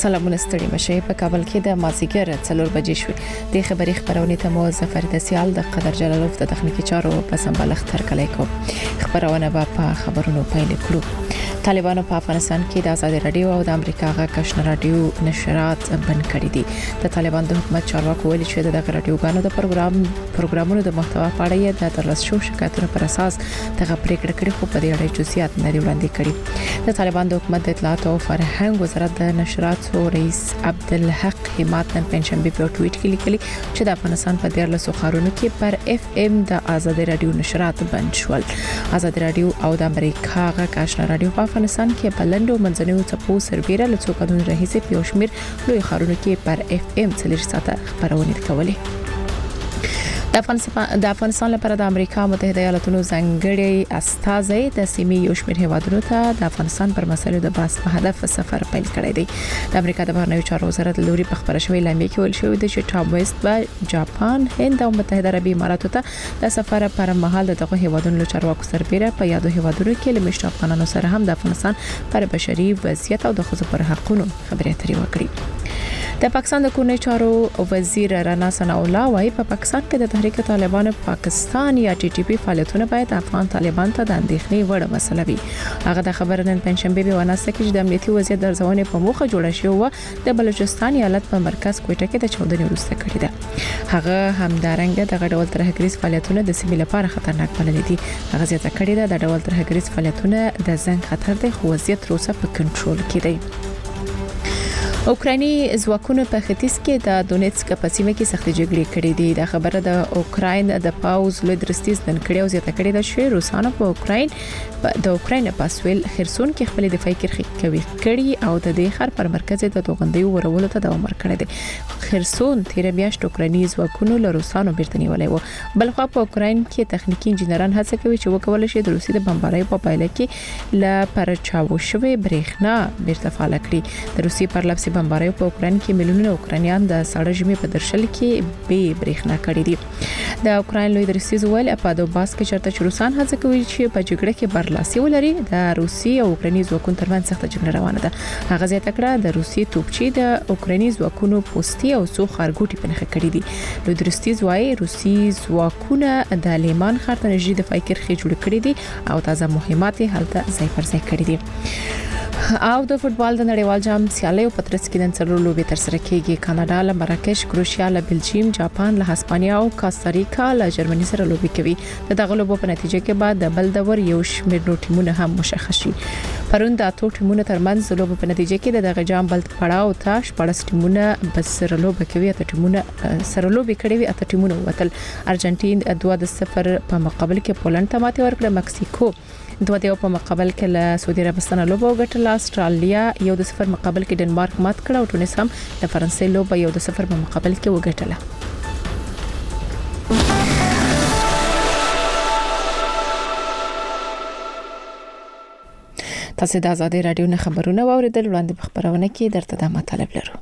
سلامونه ستړي مشه په کابل کې د مازیګر 4 بجې شوې د خبري خبرونه ته مو ظفر دسیال د قدر جلالوف د تخنیکی چارو په سمبالښت ترکلای کو خبرونه په خبرونو پیل کړو. طالبانو په افغانستان کې د آزاد رادیو او د امریکا غا کشن رادیو نشرات بند کړي دي. د طالبان د حکومت چارواکو ویلي چې د رادیوګانو د پروګرامونو د محتوا په اړه د ترلاسه شو شکایتونو پر اساس دغه پریکړه کړې خو په دې اړه جزئیات نه دی وړاندې کړي. د طالبان د حکومت د اطلاعات او فرهنګ وزارت د نشرات رئیس عبدالحق حماد نن پنځشنبه په ټویټ کې لیکلي چې د افغانستان په 13 ښارونو کې پر اف ام د آزاد رادیو نشرات بند شول. آزاد رادیو او د امریکا غا کشن رادیو په افغانستان کې بلندو منځنیو څپو سربېره له څو کډونو راهیسې په شمیر لوی ښارونو کې پر اف ام 4 ساعته خبرونه کولې. د افغانستان لپاره د امریکا متحده ایالاتونو ځانګړي استازي د سیمې یو شمېر هیوادونو ته د افغانستان پر مسایلو د بحث په هدف سفر پیل کړی دی. د امریکا د بهرنیو چارو وزارت لوري په خبره شوې لاندې کې ویل شوی دی چې ټام ویسټ به جاپان، هند او متحده عربي اماراتو ته د سفر پر مهال دغه هیوادونو له چارواکو سربېره په یادو هیوادونو کې له مشت افغانانو سره هم د افغانستان پر بشري وضعیت او د ښځو پر حقوقو خبرې اترې وکړي. د پاکستان د کورنۍ چارو وزیر رانا ثنا الله وايي په پاکستان کې د تحریک طالبان پاکستان یا ټي ټي پی فعالیتونه باید افغان طالبان ته د اندېښنې وړ مسله وي. هغه د خبرو نن پنځشنبه په وناسه کې د امنیتي وضعیت درځونې په موخه جوړه شوې و د بلوچستان ایالت په مرکز کوټه کې د 14 وروسته کړی ده. هغه همدارنګه د غډول ترهګریز فعالیتونه د سیمې لپاره خطرناک بللي دي. هغه زیاته کړې ده د ډول ترهګریز فعالیتونه د زنګ خطر دی خو وضعیت روسه په کنټرول کې دی. اوکرایني ځواکونو په ختیځ کې د دونیتسک په سیمه کې سختې جګړې کړې دي. د خبره د اوکراین د پاوز لوی درستیز نن کړي او زیاته کړې ده چې روسانو په اوکراین په سویل خرسون کې خپل دفاعي کرښې کوي کړي او د دې خر پر مرکز د توغندۍ ورولو ته دوام ورکړي دي. خرسون تیر میاشت اوکرایني ځواکونو له روسانو بیرته نیولې و. بلخو په اوکراین کې تخنیکی انجنیران هڅه کوي چې وکول شي د روسي د بمبارۍ په پایله کې ل پرچاو شوی برېښنا بیرته فعال کړي. د روسي پر لپسې بمبارۍ په اوکراین کې میلیونونه اوکرانیان د ساړه ژمي په درشل کې به برېښنا کړي دي. د اوکراین لوی درستیز ویل په دوباس کې چرته چې روسان هڅه کوي چې په جګړه کې برلاسي ولري. د روسي او اوکراني ځواکونو ترمنځ سخته جګړه روانه ده. هغه زیاته کړه د روسي توپچي د اوکراني ځواکونو پوستي او څو خارګوټي په نخښه کړي دي. لوی درستیز وايي روسي ځواکونه د لیمان خاطر نږدې دفاعي کرښې جوړ کړي دي او تازه مهمات هلته ځای پر ځای کړي دي. او د فوتبال د نړیوال جام سیالیو په ترڅ کې د څلور لوبې تر سره کېږي. کاناډا له مراکش، کروشیا له بلجیم، جاپان له هسپانیا او کاستاریکا له جرمني سره لوبې کوي. دغه لوبو په نتیجه کې بعد د بل دور یو شمېر نور ټیمونه هم مشخص شي. پرون د اتو ټیمونو ترمنځ لوبو په نتیجه کې دغه جام بل پړاو ته 14 ټیمونه بس سره لوبې کوي. اته ټیمونه سره لوبې کړي وي. اته ټیمونه وتل. ارجنټین 2-0 په مقابل کې پولند ته ماتې ورکړه. مکسیکو 2-2 په مقابل کې له سعودي عربستان لوبه وګټله. استرالیا 1-0 مقابل کې ډنمارک مات کړ او ټونس هم د فرانسې لوبه 1-0 په مقابل کې وګټله. تاسو د آزاد رادیو نه خبرونه واوریدل. وړاندې په خبرونه کې درته د مطلب لرو.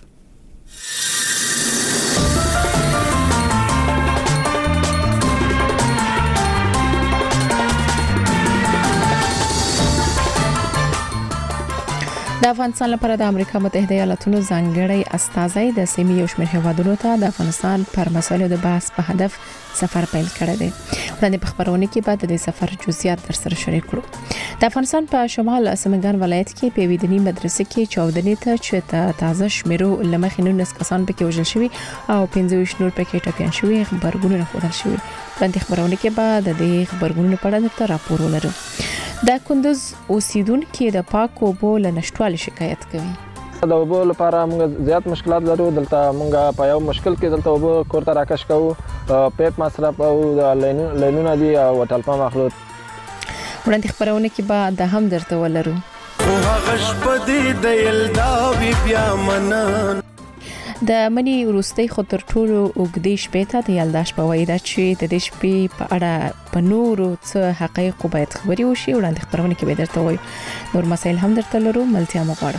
د افغانستان لپاره د امریکا متحده ایالاتونو ځانګړي استازي د سیمې یو شمېر هیوادونو ته د افغانستان پر مسایلو د بحث په هدف سفر پیل کړی دی. وړاندې په خبرونه کې بعد د سفر جزئیات در سره شریک کړو. د افغانستان په شمال سمنګان ولایت کې په ویدنی مدرسې کې 14 ته چې تازه شمیرو لمخې 19 کسان پکې وژل شوي او 15 نور پکې ټپيان شوي خبرونه خبرل شوي. وړاندې خبرونه کې بعد د خبرونو په اړه راپور ولرو. د کندوز اوسیدونکو د پاکو اوبو له نشټوالي شکایت کوي. د اوبو لپاره موږ زیات مشکلات لرو. دلته موږ په یو مشکل کې دلته اوبو کورته راکش کوو. پیپ مصرف او د لینونه دي او ټلپا مخلوط. وړاندې خبرونه کې به د هم درته ولرو. او هغه شپه دې د یلدا وی بیا منن د منی وروستي خو تر ټولو اوږدې شپې ته د یلدا شپه وایي دا چې د دې شپې په اړه په نورو څه حقایق باید خبري وشي. وړاندې خبرونه کې به درته وایو. نور مسایل هم درته لرو. ملتیا مو غواړو.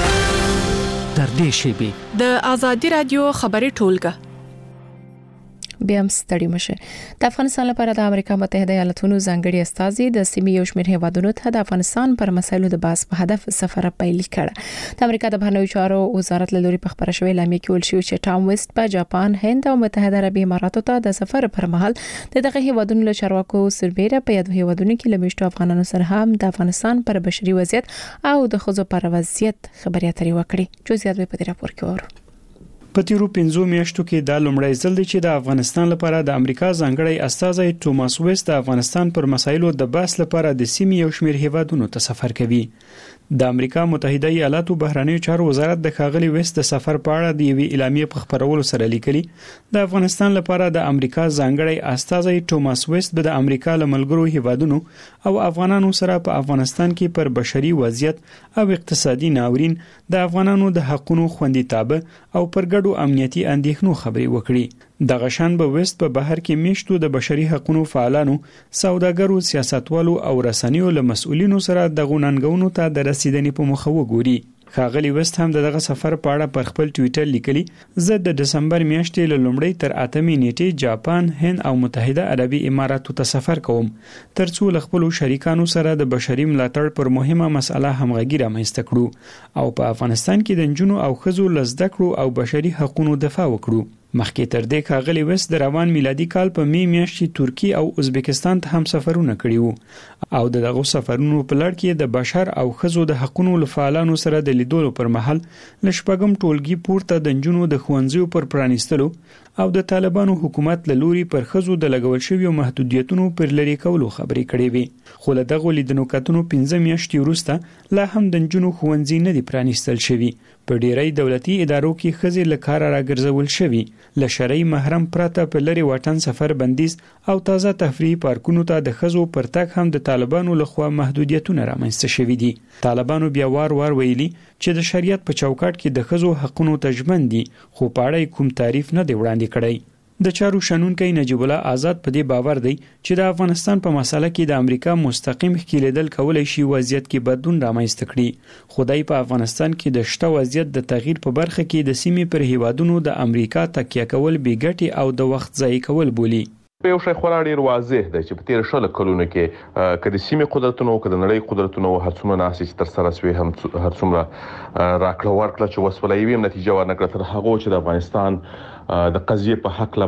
تر دې شی به د آزادی رادیو خبري ټولګه بیا هم ستړي مشه. د افغانستان لپاره د امریکا متحده ایالاتونو ځانګړي استازي د سیمې یو شمېر هیوادونو ته د افغانستان پر مسایلو د بحث په هدف سفر پیل کړ. د امریکا د بهرنیو چارو وزارت له لوري په خبره شوې اعلامیه کې ویل شوی چې ټام ویسټ په جاپان، هند او متحده عربي اماراتو ته د سفر پر مهال دغه هیوادونو له چارواکو سربېره په یادو هیوادونو کې له میشتو افغانانو سره هم د افغانستان پر بشري وضعیت او د ښځو پر وضعیت خبرې اترې وکړي. جزئیات په دې راپور کې ورو. په تیرو 5 میاشتو کې د لومړی ځل دی چې د افغانستان لپاره د امریکا ځانګړی استازی توماس ویسټ د افغانستان پر مسایلو د بحث لپاره د سیمې یو شمېر هیوادونو ته سفر کوي. د امریکا متحده ایالاتو بهرنیو چارو وزارت د ښاغلي ویسټ د سفر په اړه د یوې اعلامیې په خبرولو سره لیکلي د افغانستان لپاره د امریکا ځانګړی استازی توماس ویسټ به د امریکا له ملګرو هیوادونو او افغانانو سره په افغانستان کې پر بشري وضعیت او اقتصادي ناورین، د افغانانو د حقوقو خوندیتابه او پر ګډو امنیتي اندېښنو خبرې وکړي. د غشان به وست په بهر کې میشتو د بشري حقوقو فعالانو، سوداګرو، سیاستوالو او رسنیو له مسؤلینو سره د غونډنګونو ته د رسیدنې په مخه وګوري. ښاغلي وست هم دغه سفر په اړه پر خپل ټوئیټر لیکلي، زه د دسمبر میاشتې له لومړۍ تر 8 نیټې جاپان، هند او متحده عربي اماراتو ته سفر کوم ترڅو له خپل شریکانو سره د بشري ملاتړ پر مهمه مسله همغږي رامنځته کړو او په افغانستان کې د نجونو او ښځو له زده کړو او بشري حقوقو دفاع وکړو. مخکې تر دې ښاغلي وست د روان میلادي کال په می میاشتې ترکی او ازبکستان ته هم سفرونه کړي وو او دغه سفرونو په لړ کې د بشر او ښځو د حقوقو لفعالانو سره د لیدلو پر مهال ل شپږم ټولګي پورته د نجونو د ښوونځیو پر پرانیستلو او د طالبانو حکومت له لوري پر ښځو د لګول شویو محدودیتونو پر لري کولو خبرې کړې وي. خو له دغه لیدنو کتنو 15 میاشتې وروسته لا هم د نجونو ښوونځي نه دي پرانیستل شوي. په ډیری دولتي ادارو کې ښځې له کاره راګرځول شوي. له شرعي محرم پرته په لري واټن سفر بندیز او تازه تفریحي پارکونو ته د ښځو پر تګ هم د طالبانو لخوا محدودیتونه رامنځته شوي دي. طالبانو بیا وار ویلي چې د شریعت په چوکاټ کې د ښځو حقوقو ته ژمن دي، خو په اړه کوم تعریف نه دی وړاندې کړی. د چارو شنونکی نجیب الله آزاد په دې باور دی چې د افغانستان په مسله کې د امریکا مستقیم ښکیلېدل کولای شي وضعیت کې بدلون رامنځته کړي. خدای په افغانستان کې د شته وضعیت د تغییر په برخه کې د سیمې پر هیوادونو د امریکا تکیه کول بې ګټې او د وخت ضایع کول بولي. په یو شی خورا ډیر واضح دی چې په تیر شل کلونو کې کله سیمې قدرتونو کله نړۍ قدرتونو هڅونه ناسي تر سره سوي هم هرڅومره راکړه ورکړه چې وسولې ویم نتیجه ورنکړه تر هغه چې د افغانستان د قضیه په حق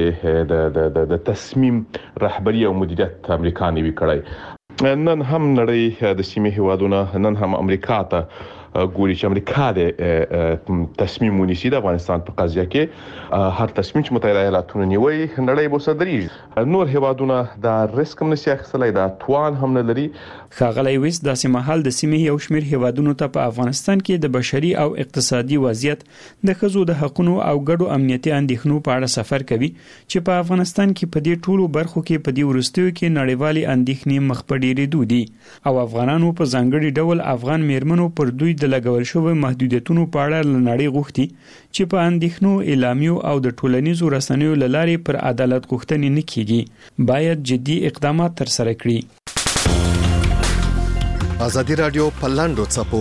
لباندې د تصمیم رهبری او مدیریت امریکا نیوي کړی. نن هم نړۍ د سیمې هیوادونو نن هم امریکا ته ګوري چې امریکا د تصمیم ونیسي د افغانستان په قضیه کې. هر تصمیم چې متحده ایالاتونو نیوي نړۍ به صدرېږي. نور هیوادونه د ریسک هم نشي اخیستلای، د توان هم نه لري. ښاغلی ویسټ داسې مهال د سیمې یو شمېر هیوادونو ته په افغانستان کې د بشري او اقتصادي وضعیت، د ښځو د حقوقو او ګډو امنیتي اندېښنو په اړه سفر کوي چې په افغانستان کې په دې ټولو برخو کې په دې وروستیو کې نړیوالې اندېښنې مخ په ډېرېدو دي او افغانانو په ځانګړي ډول افغان میرمنو پر دوی د لګول شوی محدودیتونو په اړه لنړۍ غوښتي چې په اندېښنو، اعلامیو او د ټولنیزو رسنیو له لارې پر عدالت غوښتنې نه کیږي، باید جدي اقدامات ترسره کړي. ازادي رادیو پر لاندو څپو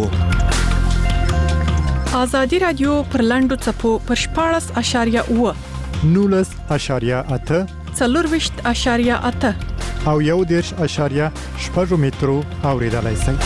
ازادي رادیو پر لاندو څپو پر 14.8 19.8 24.8 او 1.8 مترو اوریدلای شئ.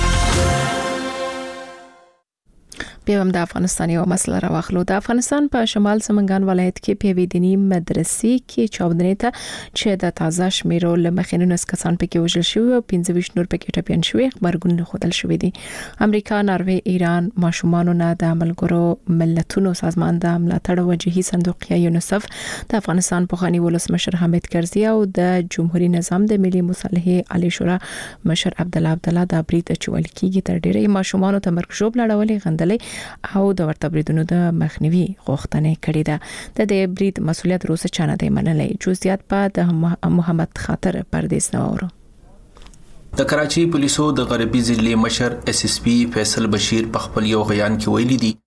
بیا هم د افغانستان یو مسله راوخلو. د افغانستان په شمال سمنګان ولایت کې په ویدنی مدرسې کې چاودنې ته چې د تازه شمیرو لمخې 19 کسان پکې وژل شوي او 25 نور پکې ټپيان شوي، خبرګون خودل شوي دي. امریکا، ناروې، ایران ماشومانو نه د ملګرو ملتونو سازمان د ملاتړ وجهي صندوق یا یونیسف د افغانستان پخوانی ولسمشر حامد کرزي او د جمهوریت نظام د ملي مصالحې عالی شورا مشر عبدالله د برید چول کېږي تر ډیره ماشومانو ته مرګ ژوب لړولې غندلې او د ورته بریدونو د مخنیوي غوښتنه کړې ده. د دې برید مسولیت روسه چانه دی منلې. جزئیات په د محمد خاطر پردیس نوورو. د کراچي پولیسو د غربي ضلع مشر اس اس پی فیصل بشیر په خپل یو بیان کې ویلي دي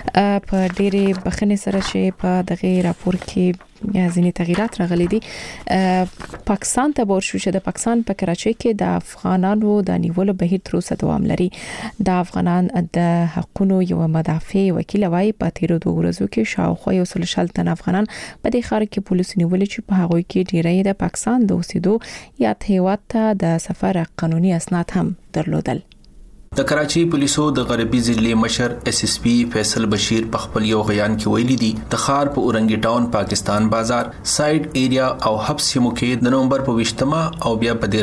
په ډېرې بخښنې سره چې په دغه راپور کې ځینې تغیرات راغلي دي. پاکستان ته ورشو چې د پاکستان په کراچۍ کې د افغانانو د نیولو بهیر تر اوسه دوام لري. د افغانان د حقوقو یو مدافع وکیل وايي په تیرو 2 ورځو کې شاوخوا 100 تن افغانان په دې ښار کې پولیس نیولې چې په هغه کې ډیری د پاکستان د اوسېدو یا هیواد ته د سفر قانوني اسناد هم درلودل. د کراچۍ پولیسو د غربي ضلع مشر اس اس پی فیصل بشیر په خپل یو بیان کې ویلي دي د ښار په اورنګي ټاون پاکستان بازار سایډ ایریا او حبس سیمو کې د نومبر په 20 او بیا په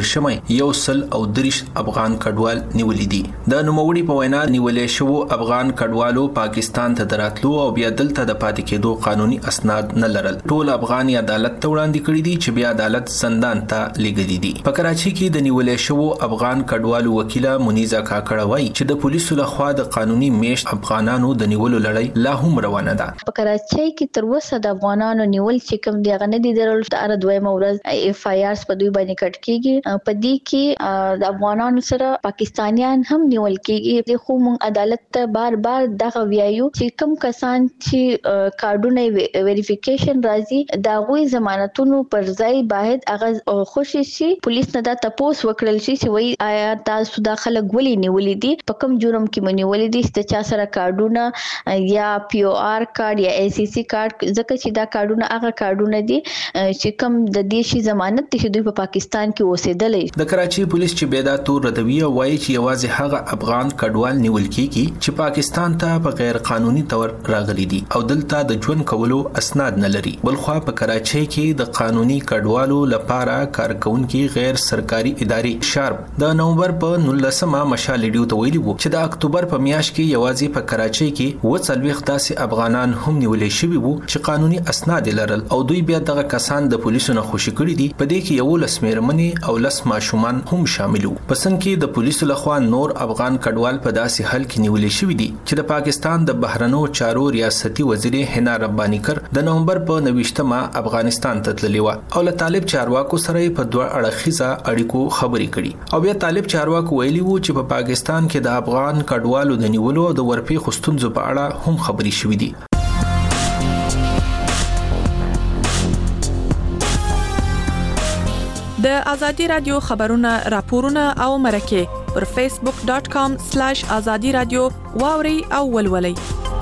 13 افغان کډوال نیولې دي. د نوموړي په وینا نیولې شو افغان کډوالو پاکستان ته دراتلو او بیا دلته د پاتې کېدو قانوني اسناد نه لرل. ټول افغان عدالت ته وړاندې کړي دي چې بیا عدالت زندان ته لېږلي دي. په کراچۍ کې د نیولې شو افغان کډوالو وکیله منیزه کاکړ وایي چې د پولیسو لخوا د قانوني میشت افغانانو د نیولو لړۍ لا هم روانه ده. په کراچۍ کې تر اوسه د افغانانو نیول چې کوم دی غنه دي درول تر دویمه ورځ اف آی آرز په دوی باندې کټ کیږي. په دې کې د افغانانو سره پاکستانیان هم نیول کیږي. د خو مون عدالت ته بار دغه ویایو چې کوم کسان چې کارډونه ویریفیکیشن راځي دا غوي ضمانتونو پر ځای باید هغه خوشي شي. پولیس نه دا تاسو وکړل شي چې وای آیا تاسو د خلک ولې نیولې دي په کوم جرم کې منولې دي چې چا سره کارډونه یا پی او آر کارت یا ای سی سی کارت ځکه چې دا کارډونه هغه کارډونه دي چې کوم د دیشي ضمانت دي چې دوی په پاکستان کې اوسېدل. د کراچۍ پولیس چې بیدا تور ردوی وایي چې یوازې هغه افغان کډوال نیول کیږي چې پاکستان ته په غیر قانوني تور راغلي دي او دلته د ژوند کولو اسناد نه لري. بلخوا په کراچۍ کې د قانوني کډوالو لپاره کارکونکو غیر سرکاري ادارې شارپ د نومبر په 19 مشال ته ویلي وو چې د اکتوبر په میاشت کې یوازې په کراچۍ کې 40 داسې افغانان هم نیولې شوي وو چې قانوني اسناد لرل او دوی بیا دغه کسان د پولیسو نه خوشي کړي دي. په دې کې 11 میرمنې او 10 ماشومان هم شامل وو. پسند کې د پولیسو لخوا نور افغان کډوال په داسې حل کې نیولې شوي دي چې د پاکستان د بهرنیو چارو ریاستي وزیر حنا ربانی کر د نومبر په 29 افغانستان ته تللی و او له طالب چارواکو سره په دوه اړخیزه اړیکو خبرې کړي او بیا طالب چارواکو ویلي وو چې په پاکستان کې د افغان کډوالو د نیولو او د ورپی خستونزو په اړه هم خبري شوې دي. د ازادي رادیو خبرونه راپورونه او مرکه پر facebook.com/azadi radio واوري او ولولي.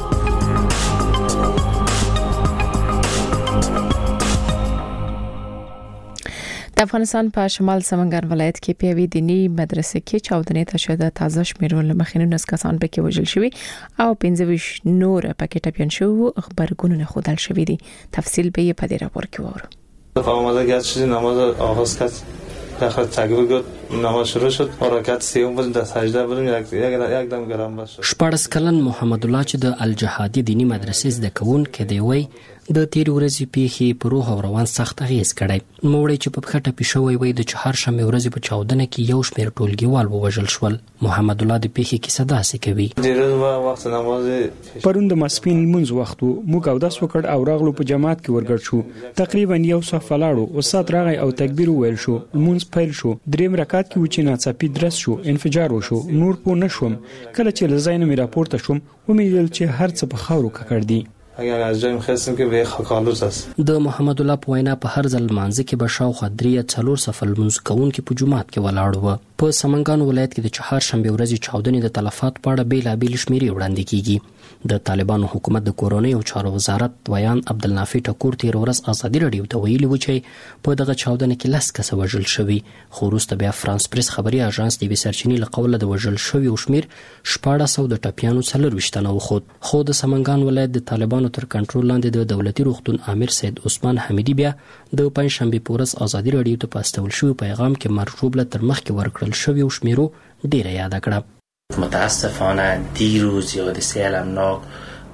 د افغانستان په شمال سمنګان ولایت کې په یوې دینی مدرسې کې چاودنې ته شوه. د تازه شمیرو لمخینو نس کسان پکې وژل شوي او 25 نور پکې ټپيان شوي. خبرګونونه خودل شوي دي. تفصیل به یې په دې راپور کې وورو. آماده گشت شدیم نماز آغاز کرد. داخل تکبیر گفت نماز شروع شد. رکعت سوم بود در سجده بودیم یک دم گرم بشد. 14 کلن محمد الله چې د الجهادي دینی مدرسې زده کوونکی دی وای د تیر ورځې پیښې په روح او روان سخت اغیز کړی. موړی چې په خټه پښوی وای د چهارشنبه ورځې په چاودنه کې یو شمېر ټولګیوال ووژل شول. محمد الله د پیښې کیسه داسې کوي. ډېر وخت نماز پرون د ماسپین لمونځ وخت موږ او داس وکړ او راغلو په جماعت کې ورګړ شو. تقریبا یو صف لاړو استاد راغی او تکبیر وویل شو. لمونځ پیل شو. دریم رکعت کې و چې ناڅاپي درس شو. انفجار وشو. نور پو نشوم. کله چې لزاینه مې راپورته شوم ومېدل چې هر څه په خاورو ککړ دي. اگر از جایم خواستیم که به خاکالوس است. د محمد الله په وینا په هر ځل مانځ کې به شاوخوا 3-4 صف لمونځ کوونکي په جماعت کې ولاړ وو. په سمنګان ولایت کې د چهارشنبه ورځې چاودنې د تلفات په اړه بیلابېل شمیرې وړاندې کیږي. د طالبانو حکومت د کورونی او چارو وزارت ویان عبدالنافع ټکور تیر ورځ ازادي رادیو ته ویلي و چې په دغه چاودنه کې 10 کس وژل شوي. خو وروسته بیا فرانس پریس خبري اژانس د سرچینې له قوله د وژل شوي او شمیر 1400 د ټپیانو 24 تنه وخت. خو د سمنګان ولایت د طالبانو تر کنټرول لاندې د دولتي روغتون امیر سید عثمان حمیدی بیا د پنځشنبه پورس ازادي رادیو ته پاستول شوی پیغام کې مرجوب له تر مخ کې ورکړل شوی او شمیرو ډیره یاد کړه. متاسفانه دیروز یاد سیل امناک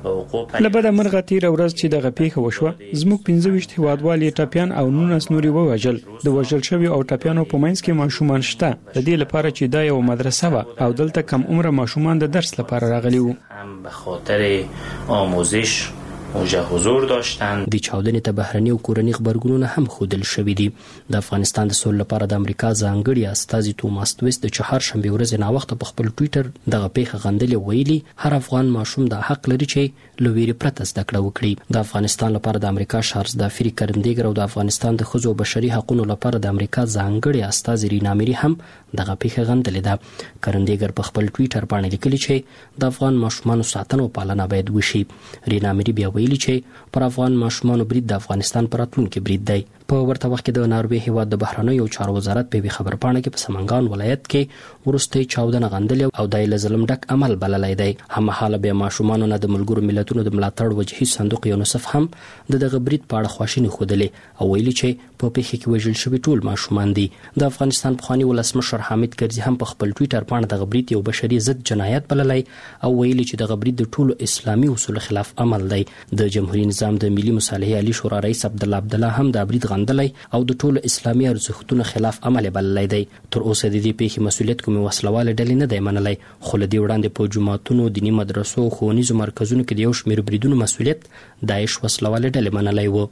لبدا مرغه تیر ورځ چې دغه پیښه وشوه زموږ 25 هیوادوال ټپیان او 19 نوري ووژل. د وژل شوی او ټپیانو په منځ کې ماشومان شته. د دې لپاره چې دا یو مدرسه و او دلته کم عمر ماشومان د درس لپاره راغلي وو. هم به خاطر آموزش اونجا حضور داشتند. د چاودنې ته بهرني او کورني خبرګونونه هم خودل شوې دي. د افغانستان د سولې لپاره د امریکا ځانګړي استازي توماس ویست د چهارشنبه ورځ نه وخت په خپل ټوئیټر دغه پیښه غندلې ویلي هر افغان ماشوم د حق لري چې لویری پرته زده کړه وکړي. د افغانستان لپاره د امریکا شارزدافری کرندګر او د افغانستان د ښځو بشري حقوقو لپاره د امریکا ځانګړي استازي رینا میری هم دغه پیښه غندلې ده. کرندګر په خپل ټوئیټر باندې لیکلي چې د افغان ماشومان ساتنه او پالنه باید وشي. رینا میری بیا ویلي چې پر افغان ماشومان برید د افغانستان پر راتلونکي برید دی. په ورته وخت کې د ناروې هیواد د بهرنیو چارو وزارت په خبر پاڼه کې په سمنګان ولایت کې ورستي چاودنه غندلې او د ظلم ډک عمل بللای دی. همحاله به ماشومان نه د ملګرو ملتونو د ملاتړ وجهي صندوق یونیسف هم دغه برید په اړه خواشیني خوده او ویلي چې په پیښه کې وژل شوی ټول ماشومان دي. د افغانستان پخوانی ولسمشر حامد کرزي هم په خپل ټوئیټر باندې دغه برید یو بشري ضد جنایت بللای او ویلي چې دغه برید د ټولو اسلامي اصول خلاف عمل دی. د جمهوریت نظام د ملي مصالحې علي شورا رئیس عبدالله هم د برید غندلای او د ټولو اسلامي ارزښتونو خلاف عمل بللای دی. تر اوسه د دې پیښې مسؤلیت کومه وسلواله ډلې نه دی منلای، خو لدی وړاندې په جماعتونو، دینی مدرسو او ښوونیزو مرکزونو کې د یو شمېر بریدونو مسؤلیت داعش وسلواله ډلې منلای وو.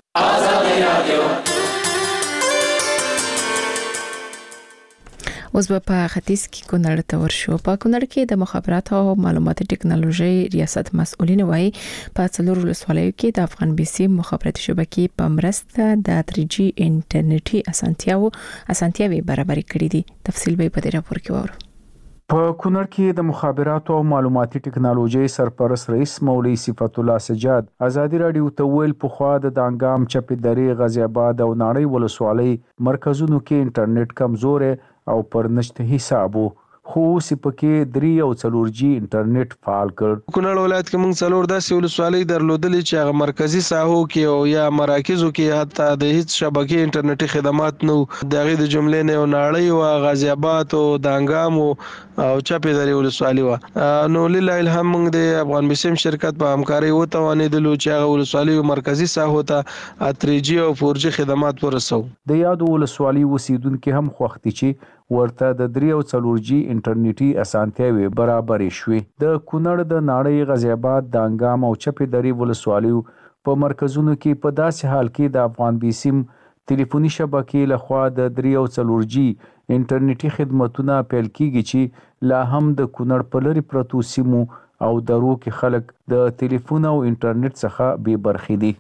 اوس په ختیځ کې کونړ ته ورشو. په کونړ کې د مخابرات او معلوماتي ټکنالوژي ریاست مسؤلین وایي په څلور ولسوالیو کې د افغان بي سي مخابراتي شبکې په مرسته د 3G انټرنیټي اسانتیاوي برابر کړې دي. تفصیل به په دې راپور کې وورو. په کونړ کې د مخابرات او معلوماتي ټکنالوژي سرپرست رئیس مولوي صفت الله سجاد ازادي رادیو ته ویل په خوا د دانګام چپې درې غازی آباد او ناړۍ ولسوالۍ مرکزونو کې انټرنیټ کمزور او پر نشته حسابو، خو سپکې 3 او 4G انټرنیټ فعال کړ. کونړ ولایت کې موږ څلور داسې ولسوالۍ درلودلې چې هغه مرکزی ساحو کې او یا مراکزو کې حتی د هیڅ شبکې انټرنیټي خدمات نو. دغه د جملې نه ناړۍ او غازی آباد او دانګام او چپې درې ولسوالۍ و. نو لله الحمد موږ د افغان بسم شرکت په همکاري وتوانیدلو چې هغه ولسوالۍ مرکزی ساحو ته 3G او 4G خدمات ورسو. د یادو ولسوالۍ اوسیدونکو هم خوښتي چې ورته د 3 او 4G انټرنیټي اسانتیاوي برابر شوي. د کونړ د ناړۍ غازی آباد دانګام او چپې درې ولسوالیو په مرکزونو کې په داسې حال کې د افغان بي سیم ټلیفوني شبکې لخوا د 3 او 4G انټرنیټي خدماتونه پیل کیږي چې لا هم د کونړ په لري پرتو سیمو او درو کې خلک د ټلیفون او انټرنیټ څخه بې برخې دي.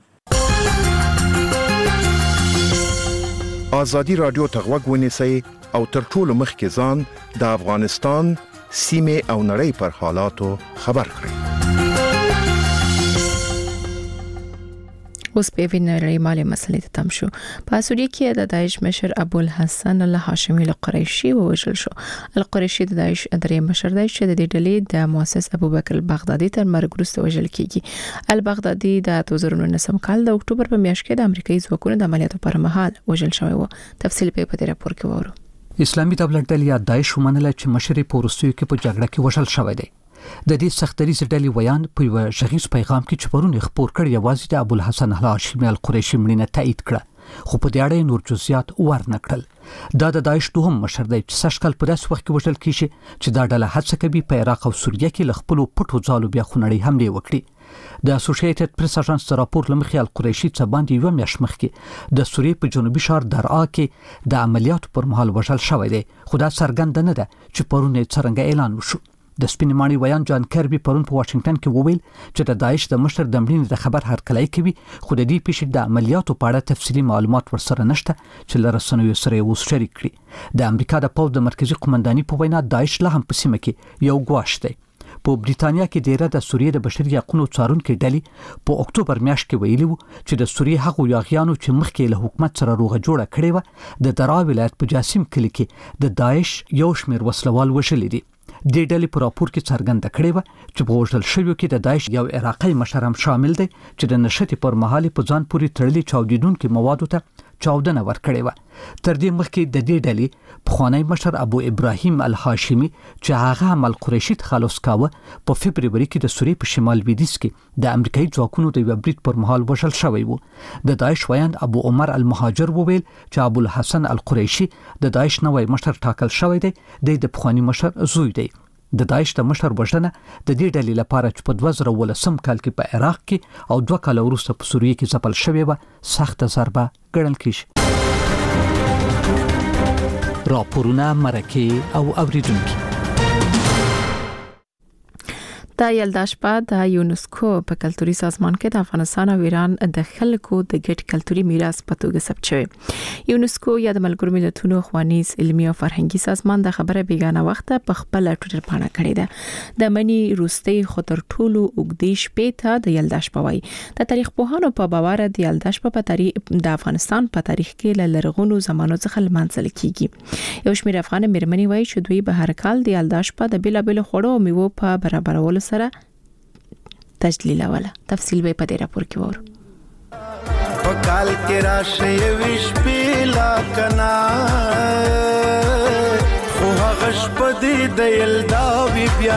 آزادی رادیو ته غوږ ونیسئ او تر ټولو مخکې ځان د افغانستان سیمې او نړۍ پر حالاتو خبر کړئ. اوس په وینرې مالي مسلې ته تم شو. په سوریه کې د داعش مشر ابو الحسن الهاشمي القریشي ووژل شو. القریشي د داعش درې مشر دی چې د دې ډلې د مؤسس ابوبکر البغدادي تر مرګ وروسته وژل کیږي. البغدادي د 2019 کال د اکتوبر په میاشت کې د امریکایي ځواکونو د عملیاتو پر مهال وژل شوی و. تفصیل په دې راپور کې وورو. اسلامي دولت ډلې یا داعش ومنله چې مشر په وروستیو کې په جګړه کې وژل شوی دی. د دې سختريز ډلې ویان په یو ژغیز پیغام کې چې پرون خبر کړ یوازې د ابو الحسن الهاشمي القریشي مړینه تایید کړه، خو په دې اړه نور جزئیات ورنکړل. دا د داعش دوهم مشر دی چې سشکل په داس وخت کې وژل کیږي چې دا ډله هڅه کوي په عراق او سوریه کې ل خپل پټو ځالو بیا خونړی حمله وکړي. د اسوسییټډ پریس اژانس راپور لمخې القریشي څه باندې یو میاشت مخکې د سوریې په جنوبي شهر درعا کې د عملیاتو پر مهال وژل شوی دی، خو دا څرګند نه ده چې پرون څنګه اعلان وشو. د سپینمانی ویان جان کربي پرون په واشنگټن کې وویل چې د داعش د مشر د مړینې د خبر هرکلی کوي، خو د دې پیښې د عملیاتو په اړه تفصیلي معلومات ورسره نشته چې له رسنیو سره اوس شریک کړي. د امریکا د پوځ د مرکزی قومنداني په وینا داعش له هم په سیمه کې یو ګواښ دی. په بریتانیا کې ډیره د سوریې د بشري حقوقو څارونکو ډلې په اکتوبر میاشت کې ویلي وو چې د سوریې هغو یاغیانو چې مخکې له حکومت سره روغه جوړه کړې و د درعا ولایت په جاسم کلی کې د داعش یو شمېر وسلوال وژلي دي. د ډلې په راپور کې څرګنده کړې و چې په وژل شویو کې د داعش یو عراقي مشر هم شامل دی چې د نشټې پر مهال په ځان پورې تړلي چاودیدونکو موادو ته چاودنه ورکړې و. تر دې مخکې د دې ډلې پخوانی مشر ابو ابراهیم الهاشمي چې هغه هم القریشي تخلص کاوه په فبرवरी کې د سوریې په شمال لویدیځ کې د امریکایي ځواکونو د یو برید پر مهال وژل شوی و. د داعش ویاند ابو عمر المهاجر وویل چې ابو الحسن القریشي د داعش نوې مشر ټاکل شوی دی، د پخوانی مشر زوی دی. د داعش د مشر وژنه د دې ډلې لپاره چې په 2013 کال کې په عراق کې او 2 کال وروسته په سوریه کې ځپل شوې و سخت ضربه ګڼل کیږي. راپورونه مرکه او اوریدونکو د یلدا شپه د یونسکو په کلتوري سازمان کې د افغانستان او ایران د خلکو د ګډ کلتوري میراث په توګه ثبت شوی. یونسکو یا د ملګرو ملتونو ښوونیز علمي او فرهنګي سازمان د خبره بیگانه وخت په خپل ټویټر باندې کړی ده. د منی روستي خطر ټولو وګدي شپې ته د یلدا شپه وای. د تاریخ پوهانو په باور د یلدا شپه په تاریخ د افغانستان په تاریخ کې له لرغونو زمانو څخه لمانځل کیږي. یو شمېر افغان مېرمنې وایي چې دوی به هر کال د یلدا شپه د بیلابل خوړو او میوو په برابرولو سره تجلیلوله. تفصیل به په دې راپور کې وره. پکال کې راشه ویش پیلا کنا خو غش پدې د یلدا وی بیا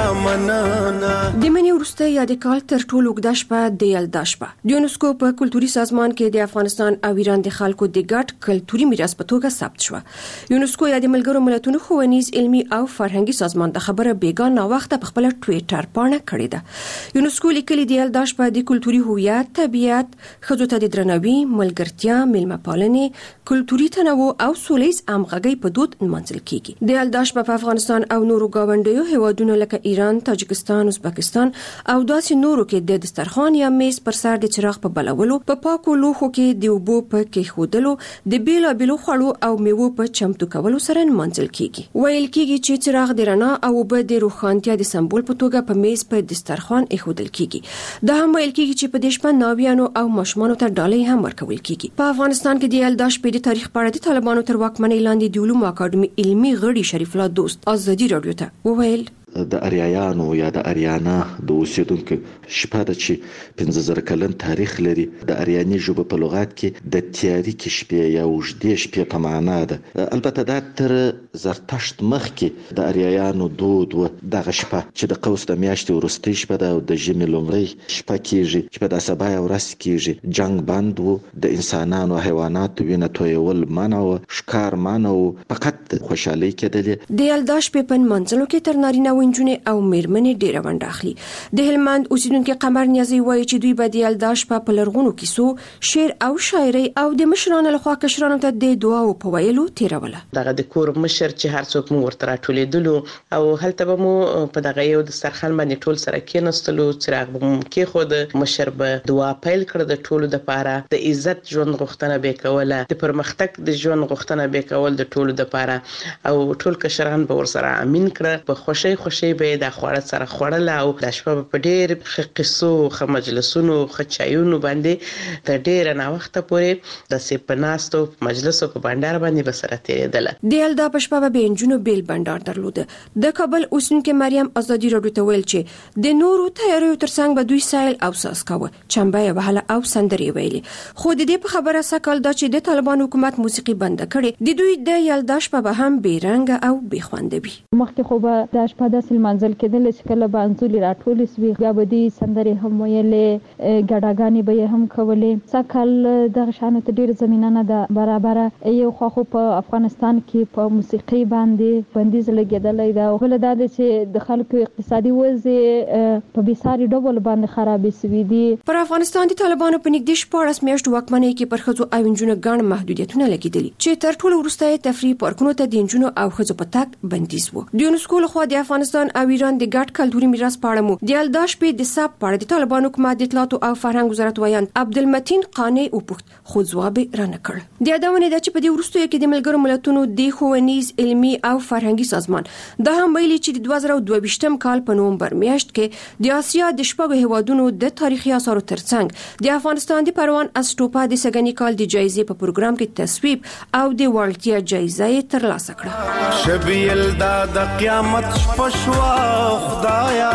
منانا د منی ورسته یا د کال تر ټولو وګدا شپه د یلدا شپه د یونسکو په کلتوري سازمان کې د افغانستان او ایران د خلکو د ګډ کلتوري میراث په توګه ثبت شو. یونسکو یا د ملګرو ملتونو ښوونیز علمي او فرهنګي سازمان د خبره بیگانه وخت په خپل ټویټر باندې کړی ده. یونسکو لیکلي د یلدا شپه د کلتوري هویت، طبيعت، ښځو ته د درناوي، ملګرتیا، میلمه پالنې، کلتوري تنوع او سولهییز همغږي په دود نمانځل کیږي. د یلدا شپه په افغانستان او نورو گاونډیو هیوادونو لکه ایران، تاجکستان، ازبکستان او داسې نورو کې د دسترخوان یا میز پر سر د چراغ په بلولو، په پاکو لوښو کې د اوبو په کېښودلو، د بیلابېلو خوړو او میوو په چمتو کولو سره نمانځل کیږي. ویل کیږي چې چراغ د رڼا او اوبه د روښانتیا د سمبول په توګه په میز په دسترخوان ایښودل کیږي. دا هم ویل کیږي چې په دې شپه ناویانو او ماشومانو ته ډالۍ هم ورکول کیږي. په افغانستان کې د یلدا شپې د تاریخ په اړه د طالبانو تر واکمنۍ لاندې د علومو اکاډمي علمي غړي شریف الله دوست ازادي رادیو ته وویل د اریایانو یا د اریانا د اوسیدونکو شپه د چې 15000 کلن تاریخ لري. د اریانی ژبه په لغت کې د تیاریک شپې یا وجدي شپې په معنا ده. البته دا تر زرتشت مخکې د اریایانو دود و دغه شپه چې د قوس د میاشتې وروستۍ شپه ده او د ژمي لومړۍ شپه کیږي چې په د سبا ورځ کیږي. جنگ بند و، د انسانانو او حیواناتو وینه تویول منع و، ښکار منع و، فقط خوشحالي کېدلې. د یلدا شپې په منځلو کې تر نارینه ونجونې او میرمنې ډیره ونډه اخلي. د هلمند اوسیدونکو قمر نیازي وایي چې دوی به د یلدا شپه په لرغونو کیسو، شعر او شاعري او د مشرانو لخوا کشرانو ته د دعا او په ویلو تیروله. دغه د کور مشر چې هر څوک مو ورته راټولېدلو او هلته به مو په دغه یو د سرخان باندې ټول سره کېناستلو، چراغ به مو کېښود، مشر به دعا پیل کړ د ټولو لپاره، د عزت ژوند غوښتنه به کوله، د پرمختګ د ژوند غوښتنه به کول د ټولو لپاره او ټول کشران به ورسره امین کړ. په خوشي به د خوړه سره خوړل او د شپه په ډېر قصو، مجلسونو، چایونو باندې د ډېر نه وخت پورې د سپناستو مجلسو په بندر باندې بسره تیرېدل. د یلدا په شپه به انجونو بیل بندر درلود. د کابل اوسنکه مریم ازادي رادیو ته ویل چې د نورو تیاریو ترڅنګ به دوی سایل او ساس کاوه، چمبه وهله او سندري ویلي. خو د دې په خبره سکل دا چې د طالبان حکومت موسیقي بند کړي، د دوی د یلدا شپه به هم بیرنګ او بیخوانده وي. مخکې خو به د شپه د منځل کېدل چې کله به انځولې راټولې سوي، بیا به دې سندرې هم ویلې، ګډاګانې به هم کولې. سکل دغه شانو ته ډېر زمینه نه ده برابره. یو خو په افغانستان کې په موسیقي باندې بندیز لګېدلی ده او بله دا ده چې د خلکو اقتصادي وضع په بېساري ډول باندې خرابې سوي دي. پر افغانستان د طالبانو په نږدې 14 میاشتو واکمنۍ کې پر ښځو او نجونو ګڼ محدودیتونه لګېدلي چې تر ټولو وروسته یې تفریح پارکونو ته د نجونو او ښځو په تګ بندیز و. د یونسکو لخوا د افغانستان او ایران د ګډ کلتوري میراث په اړه مو د یلدا شپې د ثبت په اړه د طالبانو حکومت د اطلاعات او فرهنګ وزارت وایي عبدالمتین قانع وپوښت، خو ځواب رانه کړ. د یادونه ده چې په دې وروستیو کې د ملګرو ملتونو د ښوونیز علمي او فرهنګي سازمان دا هم ویلي چې د 2022 کال په نومبر میاشت کې د آسیا د شپږو هیوادونو د تاریخي آثارو ترڅنګ د افغانستان د پروان اسټوپا د سګنی کال د جایزې په پروګرام کې تصویب او د وړتیا جایزه ترلاسه کړه. شبي یلدا د قیامت شپشوا خدایا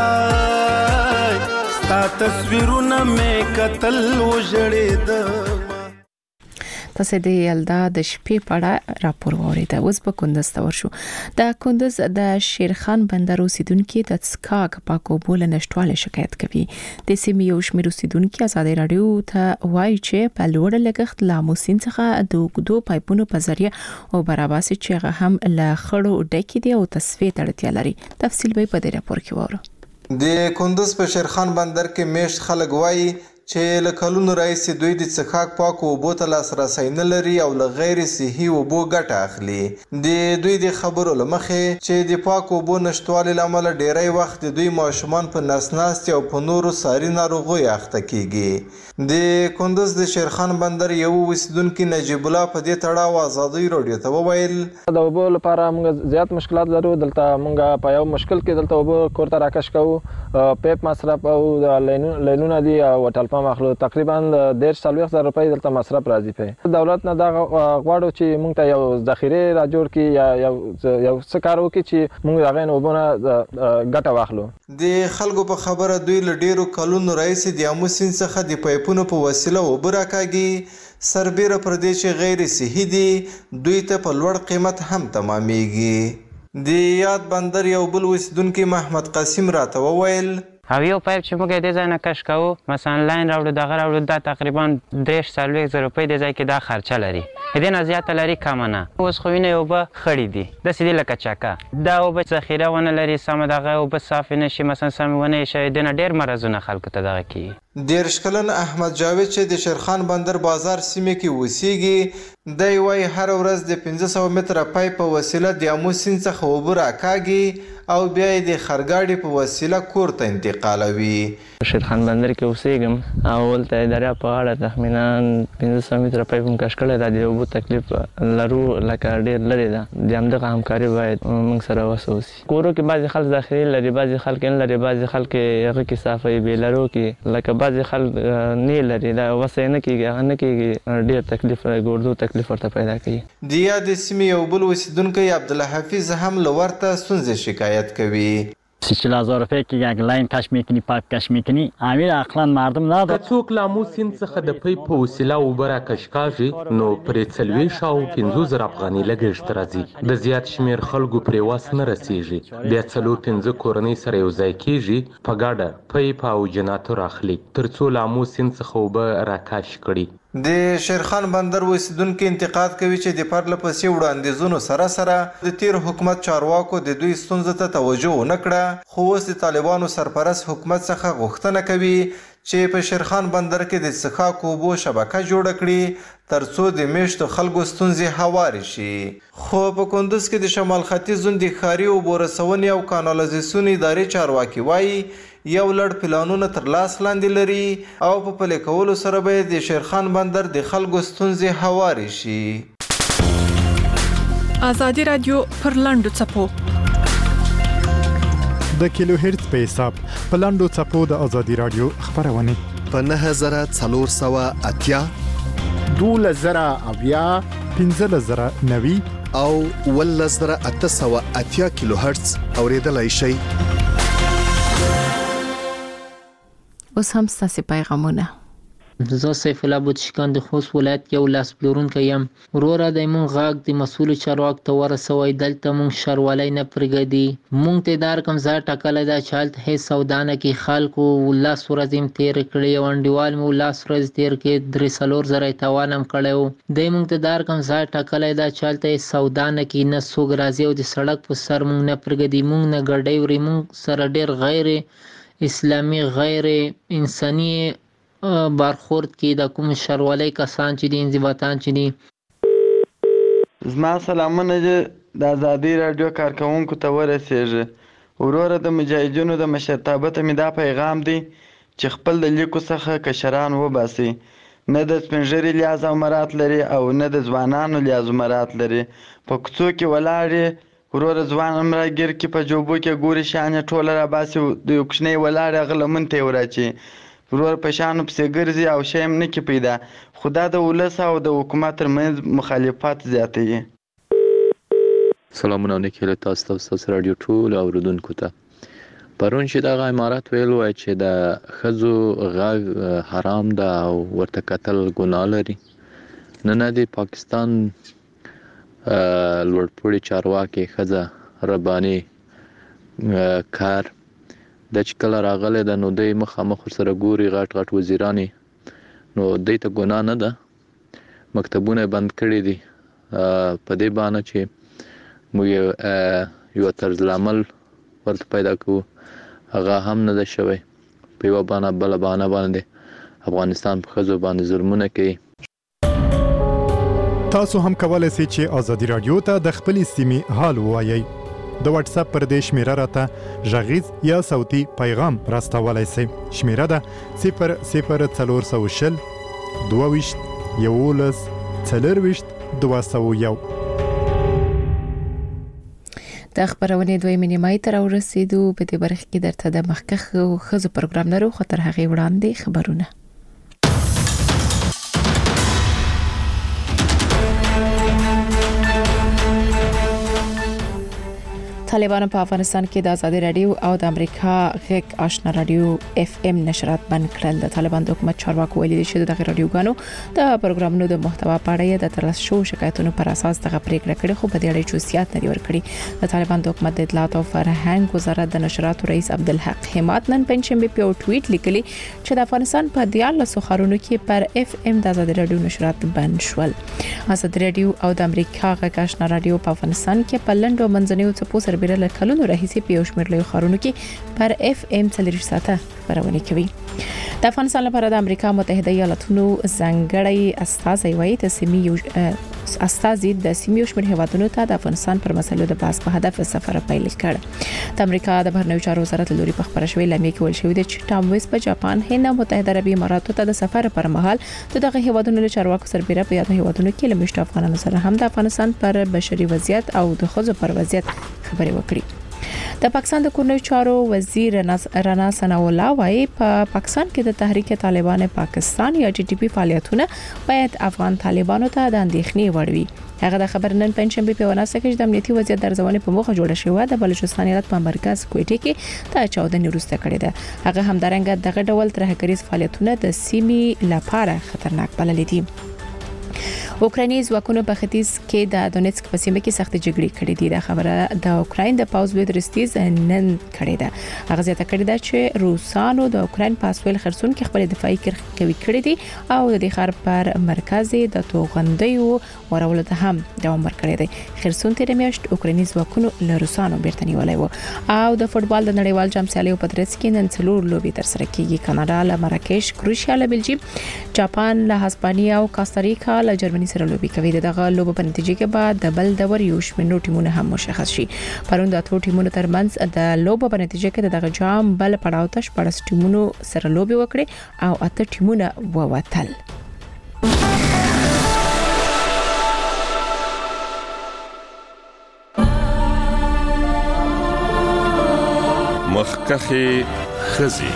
ستا تصویرونه مې قتل وژړېد. تاسو د یلدا د شپې په اړه راپور واورید. اوس په کندز ته ورشو. د کندز د شیرخان بندر اوسیدونکو د څښاک پاکو بول نشټواله شکایت کوي. د سیمې یو شمېر اوسیدونکو ازادي رادیو ته وایي چې په لوړ لګښت لا موسین څخه د اوږدو پایپونو په ذریعہ او براباسي چې هغه هم له خړو ډکې دي او تصفیه تړتیا لري. تفصیل به په دې راپور کې وورو. د کندز په شیرخان بندر کې میشت خلک وایي چې له کلونو راځي دوی د څښاک پاکو اوبو ته لاسرسی نه لري او له غیر صحي اوبو ګټه اخلي. د دوی د خبرو له مخې چې د پاکو اوبو نشټوالي له امله ډیری وخت د دوی ماشومان په نسناستي او په نورو ساري ناروغیو اخته کیږي. د کندز د شیرخان بندر یو اوسیدونکي نجیب الله په دې تړاو ازادي رادیو ته وویل د اوبو لپاره موږ زیات مشکلات لرو. دلته موږ په یو مشکل کې دلته اوبو کور ته راکش کوو. پیپ مصرف او لینونه دي او ټلپمپ مخلو تقریبا 1.40 روپۍ دلته مصرف راځي. په دولت نه دا غواړو چې موږ ته یو ذخیره را جوړ کړي یا یو څه کار وکړي چې موږ هغه نه وبونه ګټه واخلو. د خلکو په خبره دوی له ډیرو کلونو راځي د اموسین څخه د پایپونو په وسیله اوبه راکاږي. سربیره پر دې چې غیر صحي دي دوی ته په لوړ قیمت هم تمامېږي. د یاد بندر یو بل اوسیدونکي محمد قاسم راته وویل او یو پایپ چې موږ د ځای نه کش کوو مثلا لاین راوړو دغه راوړو دا تقریبا 3.40 روپۍ د ځای کې دا خرچه لري. دې نه زیاته لري کم نه. اوس خو وینې اوبه خړې دي داسې دي لکه چکه. دا اوبه ذخیره ونه لري سمه دغه اوبه صافې نه شي مثلا سمې ونه شي. دې نه ډېر مرضونه خلکو ته دغه کیږي. 13 کلن احمد جاوید چې د شیرخان بندر بازار سیمه کې اوسېږي دی وایي هر ورځ د 500 متره پایپ په وسیله د اموسین څخه اوبه راکاږي او بیا یې د خرګاډي په وسیله کور ته انتقالوي. شیرخان بندر کې اوسېږم او ولته دریا په غاړه تخمینا 500 متره پایپ هم کش کړی. دا د اوبو تکلیف لرو لکه ډېر لرې ده. د همدغه همکاري باید موږ سره وسوسي. کورو کې بعضې خلک ذخیرې لري بعضې خلک نه لري. بعضې خلک هغه کې صافوي بې لرو کې لکه بعضې خلک نه لري. دا وس یې نه کېږي هغه نه کېږي. ډېر تکلیف ګردو تکلیف ورته پیدا کوي. د یادې سیمې یو بل اوسیدونکی عبدالحفیظ هم له ورته ستونزې شکایت کوي. 30,000 روپये که یک لاین کش میکنی پاک کش میکنی امیر عقلا مردم نداره. که څوک لا موسین څخه د پیپ په وسیله اوبه راکش کاږي نو پرې 40 او 50,000 افغانۍ لګښت راځي. د زیات شمیر خلکو پرې واس نه رسیږي. بیا 4-5 کورنۍ سره یو ځای کیږي په ګاډه پیپ او جنراتور اخلي تر څو لا موسین څخه اوبه راکش کړي. د شیرخان بندر اوسیدونکو انتقاد کوي چې د پرله پسې وړاندیزونو سره سره د تیر حکومت چارواکو د دوی ستونزو ته توجه ونه کړه. خو اوس د طالبانو سرپرست حکومت څخه غوښتنه کوي چې په شیرخان بندر کې د څښاک اوبو شبکه جوړه کړي ترڅو د میشتو خلکو ستونزې هوارې شي. خو په کندز کې د شمال ختیځ د ښاري اوبو رسونې او کانالیزاسیون ادارې چارواکي وایي یو لړ پلانونه تر لاس لاندې لري او په پلي کولو سره به د شیرخان بندر د خلکو ستونزې هوارې شي. ازادي رادیو پر لاندو چپو د کیلو هرتز په حساب په لاندو چپو د ازادي رادیو خبرونه په 9480 12000 15090 او 11880 کیلو هرتز اوریدلای شئ. اوس هم ستاسو پیغامونه. زه سیف الله بوتشکان د خوست ولایت یو لاس پلورونکی یم. وروره د مونږ غاګ د مسؤل چارواک ته ورسوي دلته مونږ شروالی نه پرګدي. مونږ ته دار کوم ځای ټاکلی دا چې هلته هیڅ سودا نه کوي. خلکو 10 ورځې هم تېرې کړې او انډیوال مې 10 ورځې تېر کړې 3-4 زره یې تاوان هم کړی و. دی مونږ ته دار کوم ځای ټاکلی دا چې هلته هیڅ سودا نه کوي نه څوک راځي او د سړک په سر مونږ نه پرګدي. مونږ نه ګډۍ وړي. مونږ سره ډېر غیر اسلامي غیر انساني برخورد کې د کوم شروالی کسان چې دي انضباطان چې دي. زما سلامونه د ازادي رادیو کارکونکو ته ورسیږي. وروره د مجاهدینو د مشرتابه ته مې دا پیغام دی چې خپل د لیکو څخه کشران وباسي. نه د سپینږیري لیاز او مرات لري او نه د ځوانانو لیاز او مرات لري. په کوڅو کې ولاړې وروره ځوان هم راګیر کې په جوبو کې ګوري شان یې ټوله راباسي. د یو کوچنی ولاړې هغه لمن ته یې وراچي. ورور په شانو پسې ګرځي او شی هم نه کې پیدا. خو دا د ولس او د حکومت ترمنځ مخالفت زیاتوي. سلامونه نیکه له تاسو رادیو ټول اوریدونکو ته. پرون چې دغه امارات ویل وای چې د ښځو غږ حرام ده او ورته قتل ګناه لري. نن د پاکستان لوړپوړي چارواکي خزه رباني کار د چکل راغله د نو د مخامخ سره ګوري غټ وزیرانی نو د ته ګنا نه ده مکتبونه بند کړي دي په دې باندې چې موږ یو طرز العمل ورته پیدا کوو هغه هم نه ده شوی په یو باندې بل باندې افغانستان په خزو باندې ظلمونه کوي. تاسو هم کولای شئ چې آزادي رادیو ته د خپل سیمې حال ووایئ. د واتس اپ پر دې شمیره راته غږیز یا صوتي پیغام راستولای شئ. شمیره ده 00420 22 11 4 201. د خبرونه دوی مینیمای تر ورسېدو په دې برخه کې درته د مخکخ خزو پروګرام لرو خطر هغه وړاندې خبرونه. طالبانو په افغانستان کې د آزادي رادیو او د امریکا غږ آشنا رادیو اف ام نشرات بند کړل. د طالبان د حکومت چارواکو ویلي چې د رادیوګانو د پروګرامونو د محتوا په اړه د ترلاسه شو شکایتونو پر اساس دغه پریکړه کړې، خو په دې اړه چوسیات نه ورکړي. د طالبان د حکومت د اطلاعات او فرهنګ وزارت د نشراتو رئیس عبدالحق حماد نن پنځشنبه په ټویټ لیکلی چې د افغانستان په 14 ښارونو کې پر اف ام د آزادي رادیو نشرات بند شول. آزادي رادیو او د امریکا غږ آشنا رادیو په افغانستان کې په لندو منځنیو څپو سربېره له کلونو راهیسې په یو شمېر لوی ښارونو کې پر اف ام 40 ساعته خبرونه کوي. د افغانستان لپاره د امریکا متحده ایالاتونو ځانګړی استازی وایي د سیمې شمېر هیوادونو ته د افغانستان پر مسلو د بحث په هدف سفر پیل کړ. د امریکا د بهرنیو چارو وزارت لوري په خبره شوې لمې کې ویل شوی دی چې ټام ویس په جاپان، هند او متحده عربي اماراتو ته د سفر پر مهال دغه هیوادونو له چارواکو سربېره په یاد هیوادونو کې له مشت افغانانو سره هم د افغانستان پر بشري وضعیت او د خزو پر وضعیت خبرې وکړي. د پاکستان د کورنیو چارو وزیر رانا ثناء الله وايي په پاکستان کې د تحریک طالبان پاکستان یا ټي ټي پی فعالیتونه باید افغان طالبانو ته د اندېښنې وړ وي. هغه د خبر نن پنځشنبه په وناسه کې د امنیتي وضعیت درځونې په موخه جوړه شوې د بلوچستان ایالت په مرکز کوټې کې د 14 وروسته کړې ده. هغه همدارنګه دغه ډول ترهګریز فعالیتونه د سیمې لپاره خطرناک بللي دي. اوکرایني ځواکونو په ختیځ کې د دونیتسک په سیمه کې سخت جګړې کړې دي. دا خبره د اوکراین د پاوز لوی درستیز نن کړې ده. هغه زیاته کړې ده چې روسانو د اوکراین په اسویل خرسون کې خپل دفاعي کرښې قوي کړې دي او د ښار پر مرکز د توغندیو ورولو ته هم دوام ورکړی دی. خرسون تیر میاشت اوکرایني ځواکونو له روسانو بیرته نیولای و. او د فوتبال د نړیوال جام سیالیو په ترڅ کې نن څلور لوبي ترسره کیږي. کاناډا له مراکش، کروشیا له بلجیم، جاپان له هسپانیا او کاستاریکا له جرمني سره لوبي کوي. دغه لوب په نتیجه کې بعد د بل دور یو شمېر ټیمونه هم مشخص شي. پرون د اتو ټیمونو ترمنځ د لوب په نتیجه کې دغه جام بل پړاو ته 14 ټیمونو سره لوبي وکړي او 8 ټیمونه ووتل. مخکخي خزي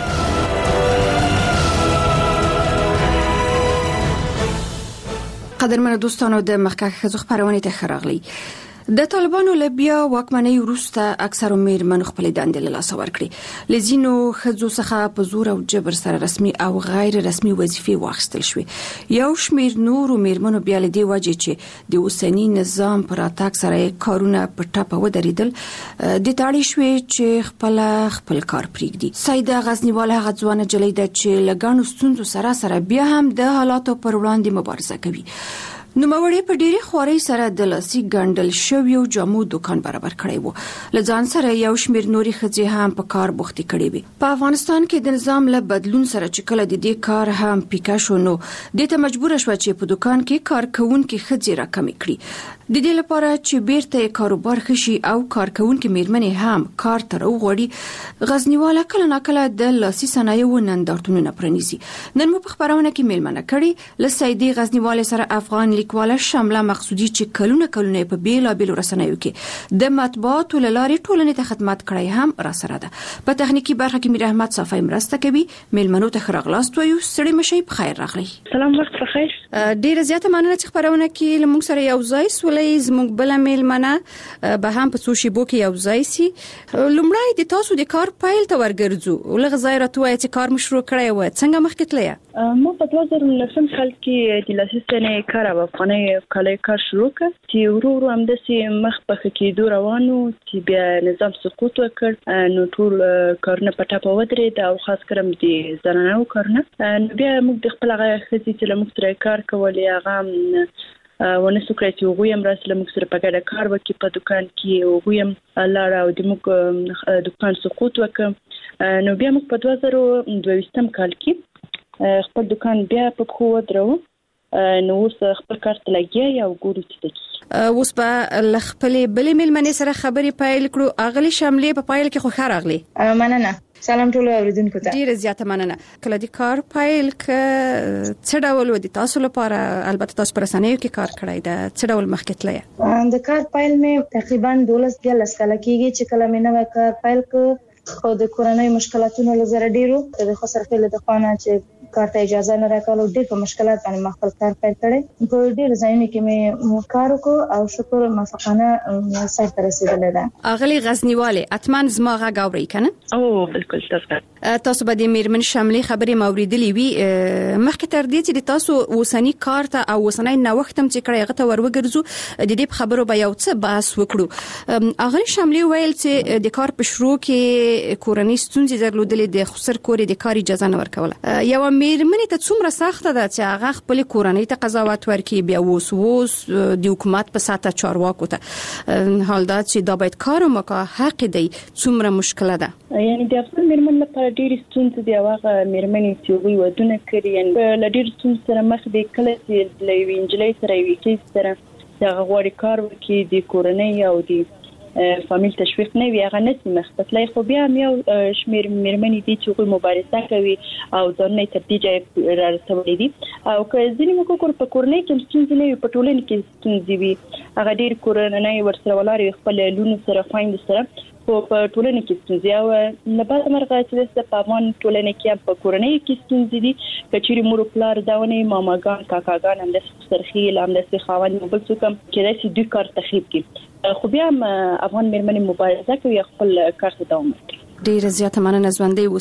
قدرمن دوستانو د مخکخ خزو خبرونه ته خراغلی. د طالبانو له بیا واکمنۍ وروسته اکثره میرمنو خپل دندې له لاسه ورکړي. لزینو خزو څخه په زور او جبر سره رسمي او غیر رسمي وظیفې واخیستل شوې. یو شمیر نورو میرمنو بیا له دې وجې چې د اوسنی نظام پر اتاک سره کارونه په ټاپه ودرېدل د تاړي شوې چې خپل کار پریږدي. سیده غزنیواله هغه ځوانه جلۍ ده چې لګانو ستونزو سره بیا هم د حالاتو پر وړاندې مبارزه کوي. نوموړی په ډېری خوارۍ سره د لاسي ګنډل شویو جامو دکان برابر کړی وو. له ځان سره یو شمیر نوري ښځې هم په کار بوختې کړې وي. په افغانستان کې د نظام له بدلون سره چې کله د دې کار هم پیکا شو نو د ته مجبور شو چې په دکان کې کارکونکو ښځې راکمې کړي. د دې لپاره چې بیرته کاروبار خشي او کارکونکو میرمنې هم کار تر وغوړي، غزنیواله کله ناکله د لاسي صنایعو نندارتونونه پرانیزي. نن مو په خبرونه کې میلمنه کړي لسیدي غزنیواله سره افغان لیکواله شامله مقصودی چې کلونه په بیلابیلو رسنیو کې د مطبوعاتو له لارې ټولنې ته خدمت کړی هم را سره ده. په تخنیکی برخه کې میر احمد صافی مرسته کوي. میلمنو ته خراغلاست وایو. سړی مشي په خیر راغلی. سلام، وخت بخیر. ډیره زیاته مننه چې خبرونه کې لمونږ سره یو ځای سولې. زموږ بل میلمنه به هم په سوشي بو کې یو ځای سي. لومړی د تاسو د کار پایل ته ورګرځو. لږ ځای راټوي چې کار مشروع کړی و څنګه مخکې تللی؟ ما په 2019 کال کې د لاسي صنایع کار او افغاني کالي کار شروع کړ چې ورو هم د مخ په کېدو روانو چې بیا نظام سقوط وکړ نو ټول کارونه په ټاپه ودرېد او خاص کرم دي زنانو کارونه بیا موږ د خپل هغه خزي چې موږ سره کار کولې هغه ونسو کړی چې هغوی هم راسله موږ سره په ګډه کار وکړي په دکان کې هغوی هم لاړه او د موږ دکان سقوط وکړ نو بیا موږ په 2022 کال کې خپل دکان بیا په خو ودرو نو اوس خپل کار ته لګیا یو ګورو چې اوس په خپلې بلې ملمنې سره خبرې پیل کړو اغلی شاملې په پایل کې خو ښه راغلی مننه سلام ټول اوریدونکو ته ډیره زیاته مننه کله د کار پیل ک څه ډول ودی تاسو لپاره البته تاسو پر رسنیو کې کار کړی دا څه ډول مخکې تللی د کار پیل مې تقریبا 12 کاله کېږي چې کله مې نو کار پیل ک خو د کورنۍ مشکلاتونو لزر ډیرو د خسر خپل د خانه چې کار ته اجازه نه راکړو ډېر په مشکلات باندې مخکل کار پیل کړي په ډېر ځایونو کې مې کار وکړ او شکر موافقانه سر ته رسیدلې ده اغلی غزنیواله اتمن زما غا غوړی کنه او بالکل تاسو به د میرمن شاملې خبرې موریدلې وی مخکې تر دې چې تاسو وسنی کار ته او وسنی نوښتم چې کړی غته وروګرځو د دې خبرو به یو څه بحث وکړو اغلی شاملې ویل چې د کار په شروع کې کورنۍ ستونزې درلودلې د خسر کورې د کار اجازه نه ورکوله یو میرمنې ته څومره سخته ده چې هغه خپل کورنۍ ته قضاوت ورکړي بیا اوس د حکومت په ساته چارواکو ته حال دا چې دا باید کارو مکه حق دی څومره مشکله ده یعنی د افغان میرمن لپاره ډېر ستونزې دی هغه میرمنې چې وی ودونه کړی یعنی له ډېر ستونزې سره مخ دي کله چې لوي انجلۍ سره وی چې سره د غوړي کار وکړي د کورنۍ او د فامیل تشویق نه وي هغه نسي مختصلای خو بیا یو شمیر میرمنې دي چې کوم مبارزه کوي او ځانونه ترتیجه را رسولې دي او که ځینې موږ په کورنۍ کې ستونزې نه وي په ټولنه کې ستونزې وي هغه ډېر کورنۍ ورسره ولاړ خپل لونو سره خويند سره په ټولنه کې ستونزې او نه بعد مرغه چې د پامن ټولنه کې په کورنۍ کې ستونزې دي کچېری مور پلار داونه ماماګان کاکاګان هم د سرخیل هم د خاوند بل څه کم چې د دوی کار تخریب کی خو بیا افغان میرمنې مبارزه کوي خپل کار ته دوام ورکړي ډیره زیاته مننه ژوندۍ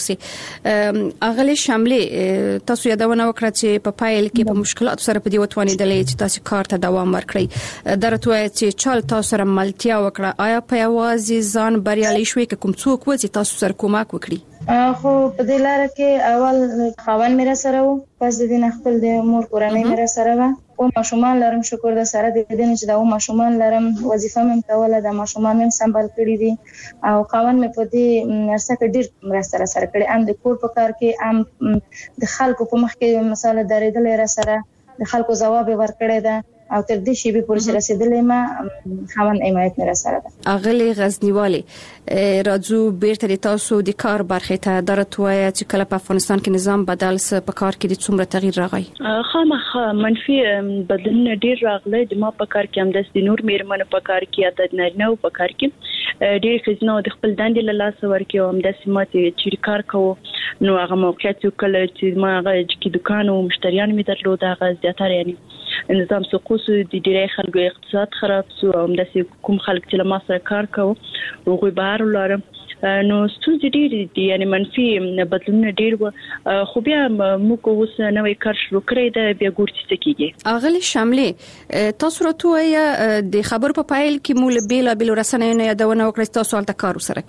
اوسې اغلی شاملې تاسو یادونه وکړه چې په پایل کې په مشکلات سره په دی وتوانیدلې چې تاسو کار ته دوام ورکړئ درته چې چل تاسو سره ملتیا وکړه آیا په یوازې ځان بریالي شوي کوم څوک و چې تاسو سره کومک وکړي خو په دې لار کې اول خاوند مې سره و پس د دې خپل د مور کورنۍ مې سره و او ماشومان لرم شکر د سره د دې چې دا ماشومان لرم وظیفه مې کوله د ماشومان مې سمبال کړی دي او خاوند مې په دې نرسه کې ډیر مرسته سره کړې ام د کور په کار کې ام د خلکو په مخ کې مثال درېدل را سره د خلکو جواب ورکړی ده او تر دې شی به پورې رسیدلې ما خاوند حمایت نه سره ده اغلی غزنیواله راځو بیرته تاسو د کار برخه ته درتوي چې کله په افغانستان کې نظام بدل س په کار کې د څومره تغییر راغی خامخا منفي بدلونه ډیر راغلي د ما په کار کې هم د نور میرمنو په کار کې د نارینه په کار کې ډیر خزنه د خپل دندې له لاس ورکې هم د سیمات چې کار کوو نو هغه موقعیت کله چې ما هغه چې دکان او مشتریان می درلود هغه زیاتره یعنی نظام سقوط د ډیری خلکو اقتصاد خراب شو او د کوم خلک چې ما سره کار کوي هغه بهر ولرم نو ستونزې ډېرې دي یعنی منفي بدلونونه ډېر و خو بیا موږ اوس نوې کار شروع کړی دی بیا ګورو چې کیږي اغلی شاملې تاسو راته د خبر په پایل کې مول بیل رسنیو نه یادونه وکړئ تاسو البته کار سره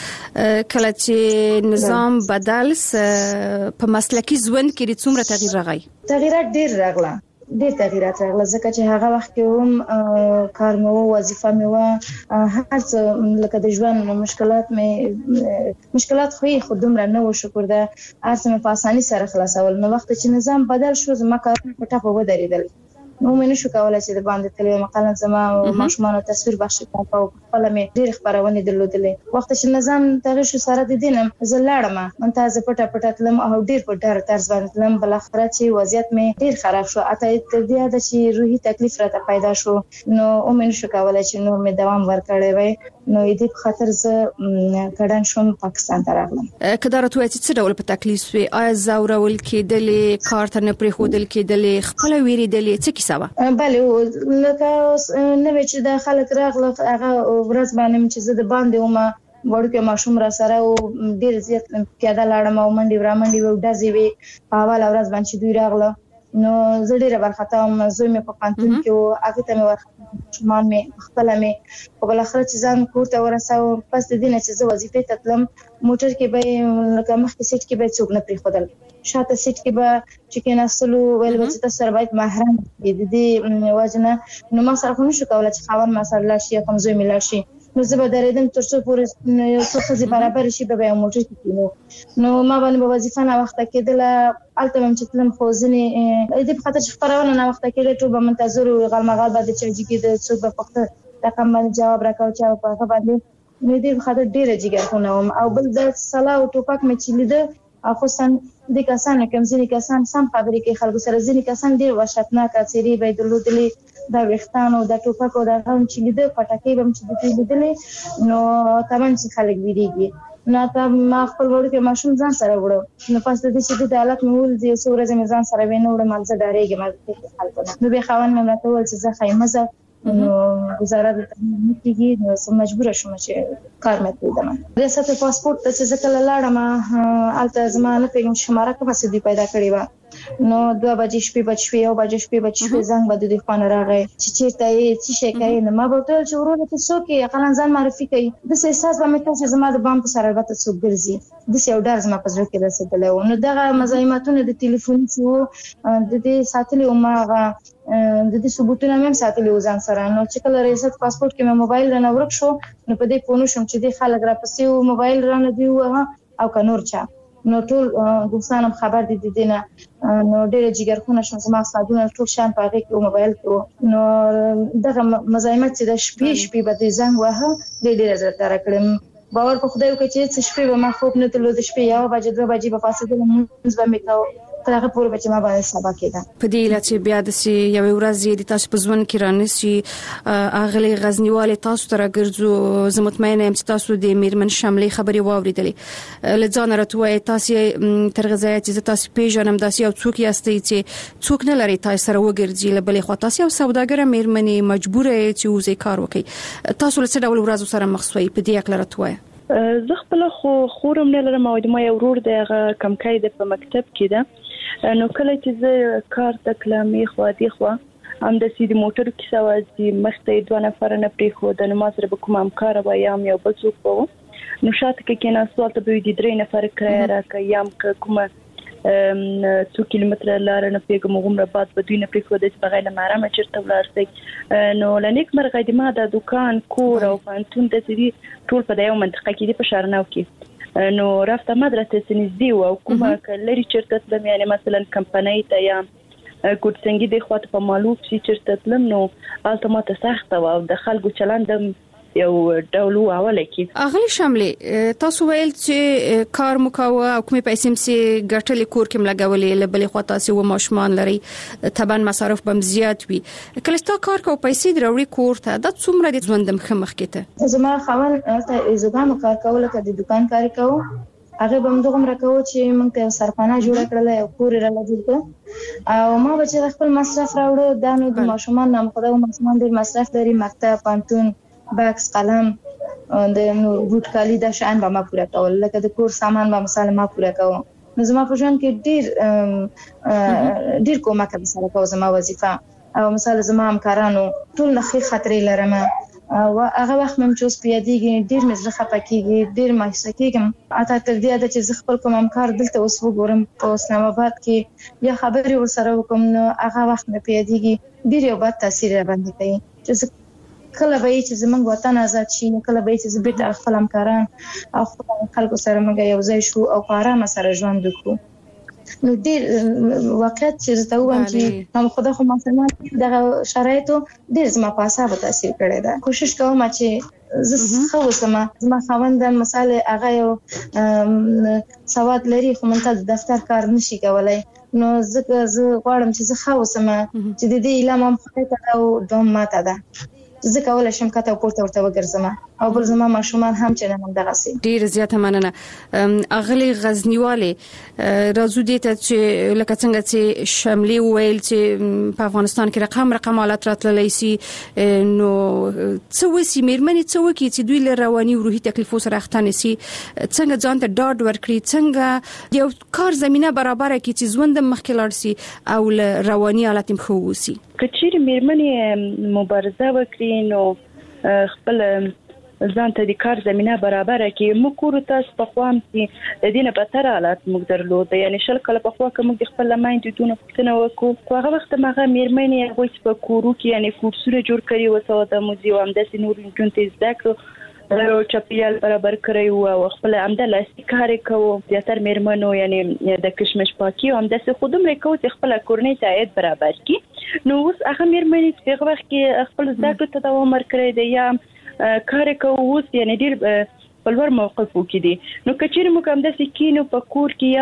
کړی کله چې نظام بدل په مسلکی ژوند کې څومره تغییر راغی تغیرات ډېر راغله ډېر تغیرات راغله ځکه چې هغه وخت کې هم کار مو وظیفه مې هر څه لکه د ژوند مشکلات خو دومره نه و شکر ده هر څه په اسانۍ سره خلاصول نو وخت چې نظام بدل شو زما کارونه په ټاپه ودرېدل نو مې نشو کولای چې د باندې تلې مقاله زما او ماشومان تصویر بخش کوم په خپل مې ډېر خبرونه درلودلې وخت چې نظام تغیر شو سره د دینم زلاړم منتازه پټه تلم او ډېر په ډار طرز باندې تلم بل اخر چې وضعیت مې ډېر خراب شو اته تر دې د چې روحي تکلیف راته پیدا شو نو مې نشو کولای چې نور مې دوام ورکړې وای نو دې په خاطر زه کډن شوم پاکستان ته راغلم کله راته چې څه ډول په تکلیف وي آیا زاورول کېدلې کار ته نه پرې خودل کېدلې خپل ویریدلې څه کیسه بله لکه نو چې د خلک راغله هغه ورځ باندې چې زه د باندې ومه وړوکی ماشوم را سره او ډېر زیات پیاده لاړم او منډې و ډزې وې په اول ورځ باندې دوی راغله نو زه ډیره برخته هم زوی مې په پانتون کې او هغه ته مې ورخته شمان مې خپل مې په بل اخر چې ځان کور ته ورساو پس د دې نه چې زه وظیفه ته تلم موټر کې به لکه مخکې سیټ کې به څوک نه پریښودل شاته سیټ کې به چې کېناستلو ویل به چې تاسو سره باید محرم د دې وجنه نو ما سره خو نشو کولای چې خاوند ما سره لاړ شي کوم زوی مې لاړ شي نو زه به درېدم تر څو پورې یو څه خزي برابر شي به یو موټر کې نو ما باندې وظیفه نه وخت کېدله الته هم چې تلم خو ځنې دې په خاطر چې خبرونه نه وخت کېدله ټول به منتظر او غلمغال باندې چې کې څوک به پخته رقم باندې جواب راکاو چې په هغه باندې مې دې په خاطر ډېر جګرخونه او بل د صلاح او ټوپک مې چې لیده خصوصا د کسانو کوم ځینې کسان سم خبرې کوي خلکو سره ځینې کسان ډېر وحشتناک څیرې به درلودلې دا وختانو د ټوپک او د غم چې لیده پټکې بم چې د لیدلې نو تمن چې خلک ویریږي نو تا ما خپل وړو ماشوم ځان سره وړو نو پس د دې چې د حالت مول دي څو ورځې مې ځان سره وینم وړم مال زه ډارېږم مې خلکو نو به خوان مې راته ول چې زه خیمزه نو گزاره د کېږي نو سم مجبور شوم چې کار مې پیدا د ساتي پاسپورت ته چې ځکه لاړم الته زمانه پیغام شماره کومه سدي پیدا کړې و نو 2 بجې شپې بچوي او بجې شپې زنګ بده د خوان راغی چې چیرته یې چې شي کوي نو ما به ټول چې ورونه ته څوک یې خلان ځان معرفي کوي د احساس به مې ته زما د بام په سره البته څوک ګرځي د یو ډار زما په ځل کې رسیدلی نو دغه مزاحمتونه د ټلیفون څو د دې ساتلې او ما د دې ثبوتونه مې ساتلې و ځان سره نو چې کله ریاست پاسپورت کې مې موبایل رانه ورک شو نو په دې پونه شم چې د خلک را پسې موبایل رانه دی او کنور چا نو ټول دوستانم خبر دي دینه نو ډېر جګرخونه شم زما سادونه ټول شان په هغه کې موبایل کې نو دغه مزاحمت چې د شپې به د زنګ وه ډېر زړه تر کړم باور په خدای وکړي چې شپې به ما خوب نه تلو د شپې یو بجې 2 بجې په فاصله مونږ به میکاو تر هغه پورې چې ما باندې سبا کېده په دې لته بیا د سی یو ورځ د تاسو په ځوان کې رانسي اغلی غزنیواله تاسو تر ګرځو زه مطمئنه یم چې تاسو د میرمن شاملې خبري واوریدلې لځان راتوي تاسو تر غزای چې تاسو پیژنم داسې یو څوک یاستئ چې څوک نه لري تاسو سره وګرځي لبلې خو تاسو یو سوداګر میرمنې مجبوره چې وزې کار وکړي تاسو له څه ډول ورځو سره مخ شوي په دې اکل راتوي زه خپل خورم نه لرم او د ما یو ورور د کمکای د په مکتب کې ده نو کله چې زه کار تکلمې خو دي خو هم د سیدی موټر کې سوازي مخته 2 نفر نه پری خو د نماز رب کوم امکار و یم یو بل څوک وو نو شاته کې نه سوال ته به دي 3 نفر کرای راک یم کومه 2 کیلومتر لار نه پیګم عمره بعد به دوی نه پری خو د بغیر مرامه چرته ولرسي نو لنیک مرغه د ما د دکان کور او پانتون د سیدی ټول په یو منطقه کې په شارناو کې نو رافته مدرسې سنځدي او کومه کلری چرته تلم یعنی مثلا کمپنۍ ته یا کوټ څنګه د خواته په معلوم شي چرته تلم نو التماته سخت او د خلکو چلند یو ډولو اوله کې اغلی شاملې تاسو ویل چې کار مکاوه او کومې پیسې مسي ګټلې کور کې ملګولې لبلې خو تاسو و ماشومان لري تبان مصارف بم زیات وي کله ستا کار کو پیسې دروړي کور ته د څومره د ژوند مخ کېته زما خاون ته زګام کار کول کړه د دکان کار کوو هغه بم دغه مرکو چې موږ ته سرپانا جوړ کړل او کور را لګیږي او ما به چې خپل مصرف راوړو دا نو د ماشومان نام خدای ماشومان ډیر مصرف لري مکتب پانتون باکس قلم د نور بوت کالی د شان به ما پوره کول لکه د کور سامان به مثلا ما پوره کوم نو زما په ژوند کې ډیر کومه کوي سره کوم زما وظیفه او مثلا زما همکارانو ټول نه خطرې لرم او هغه وخت مم چې اوس پیادېږي ډیر مزه خپکیږي ډیر مایوسه کېږم اته تر دې چې خپل کوم همکار دلته اوس وګورم په اسلام آباد کې یا خبري ورسره وکم نو هغه وخت مې پیادېږي ډیر یو بد تاثیر باندې کوي چې کله به چې زمونږ وطن آزاد شي کله به چې زبېت خپل همکاران او خلکو سره موږ یو ځای شو او په آرام سره ژوند وکړو نو ډیر وخت چې زه ته وایم چې هم خدای خو مثلا دغه شرایطو ډیر زما په اعصاب تاثیر کړی دا کوشش کوم چې زه خو زما خوند مثلا هغه یو سواد لري خو منته د دفتر کار نشي کولای نو زه غواړم چې زه خو چې د دې علم هم خپل او دوم ماته ده زه کولای شم کته پورته ورته وګرځم او بل زما ماشومان هم چې نن دغه سي. ډیر زیاته مننه. اغلی غزنیواله راځو دې ته چې لکه څنګه چې شملي ویل چې په افغانستان کې رقم حالت راتللی سي نو څه وسی مېرمنې څه وکي چې دوی له رواني او روحي تکلیفو سره اخته نشي څنګه ځان ته ډاډ ورکړي څنګه یو کار زمينه برابر کړي چې ژوند مخکې لاړ شي او له رواني حالت هم خو وسی. کچېر مېرمنې مبارزه وکړي نو خپل ځان ته د کار زمينه برابر کړي. موږ کور تاسو په خوام چې د دینه په تر حالت موږ درلود یعنی شل کله په خوا کې موږ د خپل لمایند دونه پښتنه وکړو خو هغه وخت مغه مېرمنې هغه په کورو کې یعنی کورسونه جوړ کړي او ساده د موزیو هم د نور جونته زده او چاپیال برابر کړی او خپل عمل استکار کوو زیاتره مېرمنو یعنی د کشمش پاکي هم د خودم ریکو چې خپل کورنۍ ته عاید برابر کړي. نو اوس هغه مېرمنې چې هغه وخت کې خپل زده کړو ته دوام ورکړي دی یا کار کووس یعنی ډیر بلور موقف وکړي. نو کچېر مو کوم د سکینو په کور کې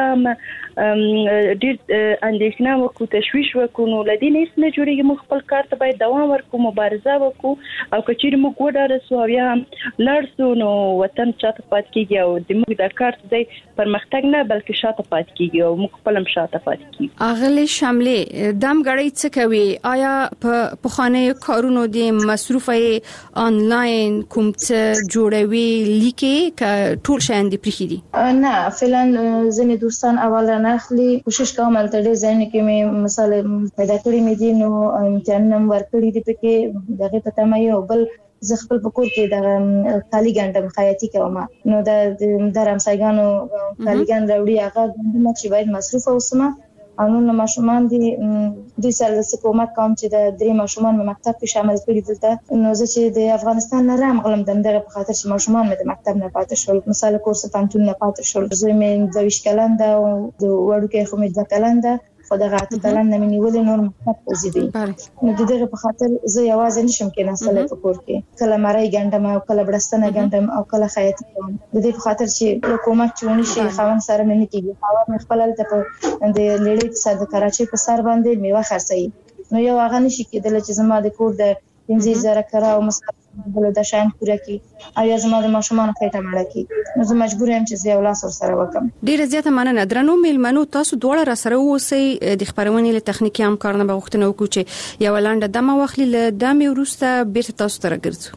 یا ډیر اندېښنه وکړو تشويش وکړو نو لدی نه اسنه جوړیږي مو خپل کار ته باید دوام ورکړو مبارزه وکړو او کچېر مو ګوډه رسو یا لړسو نو وطن چاته پات کیږي او د موږ د کار ته پرمختګ نه بلکې شاته پات کیږي او موږ خپل شاته پات کیږي. اغلی شاملې دم غړی څه کوي آیا په خانه کارونو د مصرفه آنلاین کوم څه جوړوي لیکي ک ټول شاین دي پرخي دي؟ نه فعلا ځنې دوستان اول نه اخلي کوشش کوم تل دې ځین کې مې مثال پیدا کړی مې دي نو امتحان نم ورکړی دي پکې دغه پته مې او بل زه خپل پکور کې د خالی ګندم خیاطي کوم نو د رمسایګانو خالی ګند راوړي هغه ګندم چې باید مصرف اوسمه او نو ماشومان دي د سال کومک کوم چې د درې ماشومان په مکتب کې شامل کړي دلته نو زه چې د افغانستان نه رام غلم دغه په خاطر چې ماشومان مې د مکتب نه پاتې شول مثال کورس پانتون نه پاتې شول زه مې د 20 کلنده او د وړو کې خو مې د کلنده خو دغه اتلان نه منیول نور مکتب وزیدي نو دغه په خاطر زه یوازې نشم کې نسل په کور کې کله مړی ګندم او کله برستنه ګندم او کله خیاطي کوم د دې په خاطر چې حکومت چونی شي خاون سره مې نه کیږي خاون خپل ته د لړۍ سره د کراچۍ په سر باندې میوه خرڅي نو یو هغه نشي کېدل چې زما د کور د 15000 کرا او مصرف بل د شان پوره کی او یا زما د ماشومان خېټه مړه کی نو زه مجبور یم چې زه ولاس سره وکم. ډیره زیاته مننه درنو میلمنو تاسو دواړه را سره اوسئ د خبرونې له تخنیکی همکارانو به وختونه وکړو چې یو لاندې دمه واخلي له دمه ورسته بیرته تاسو ته راګرځو.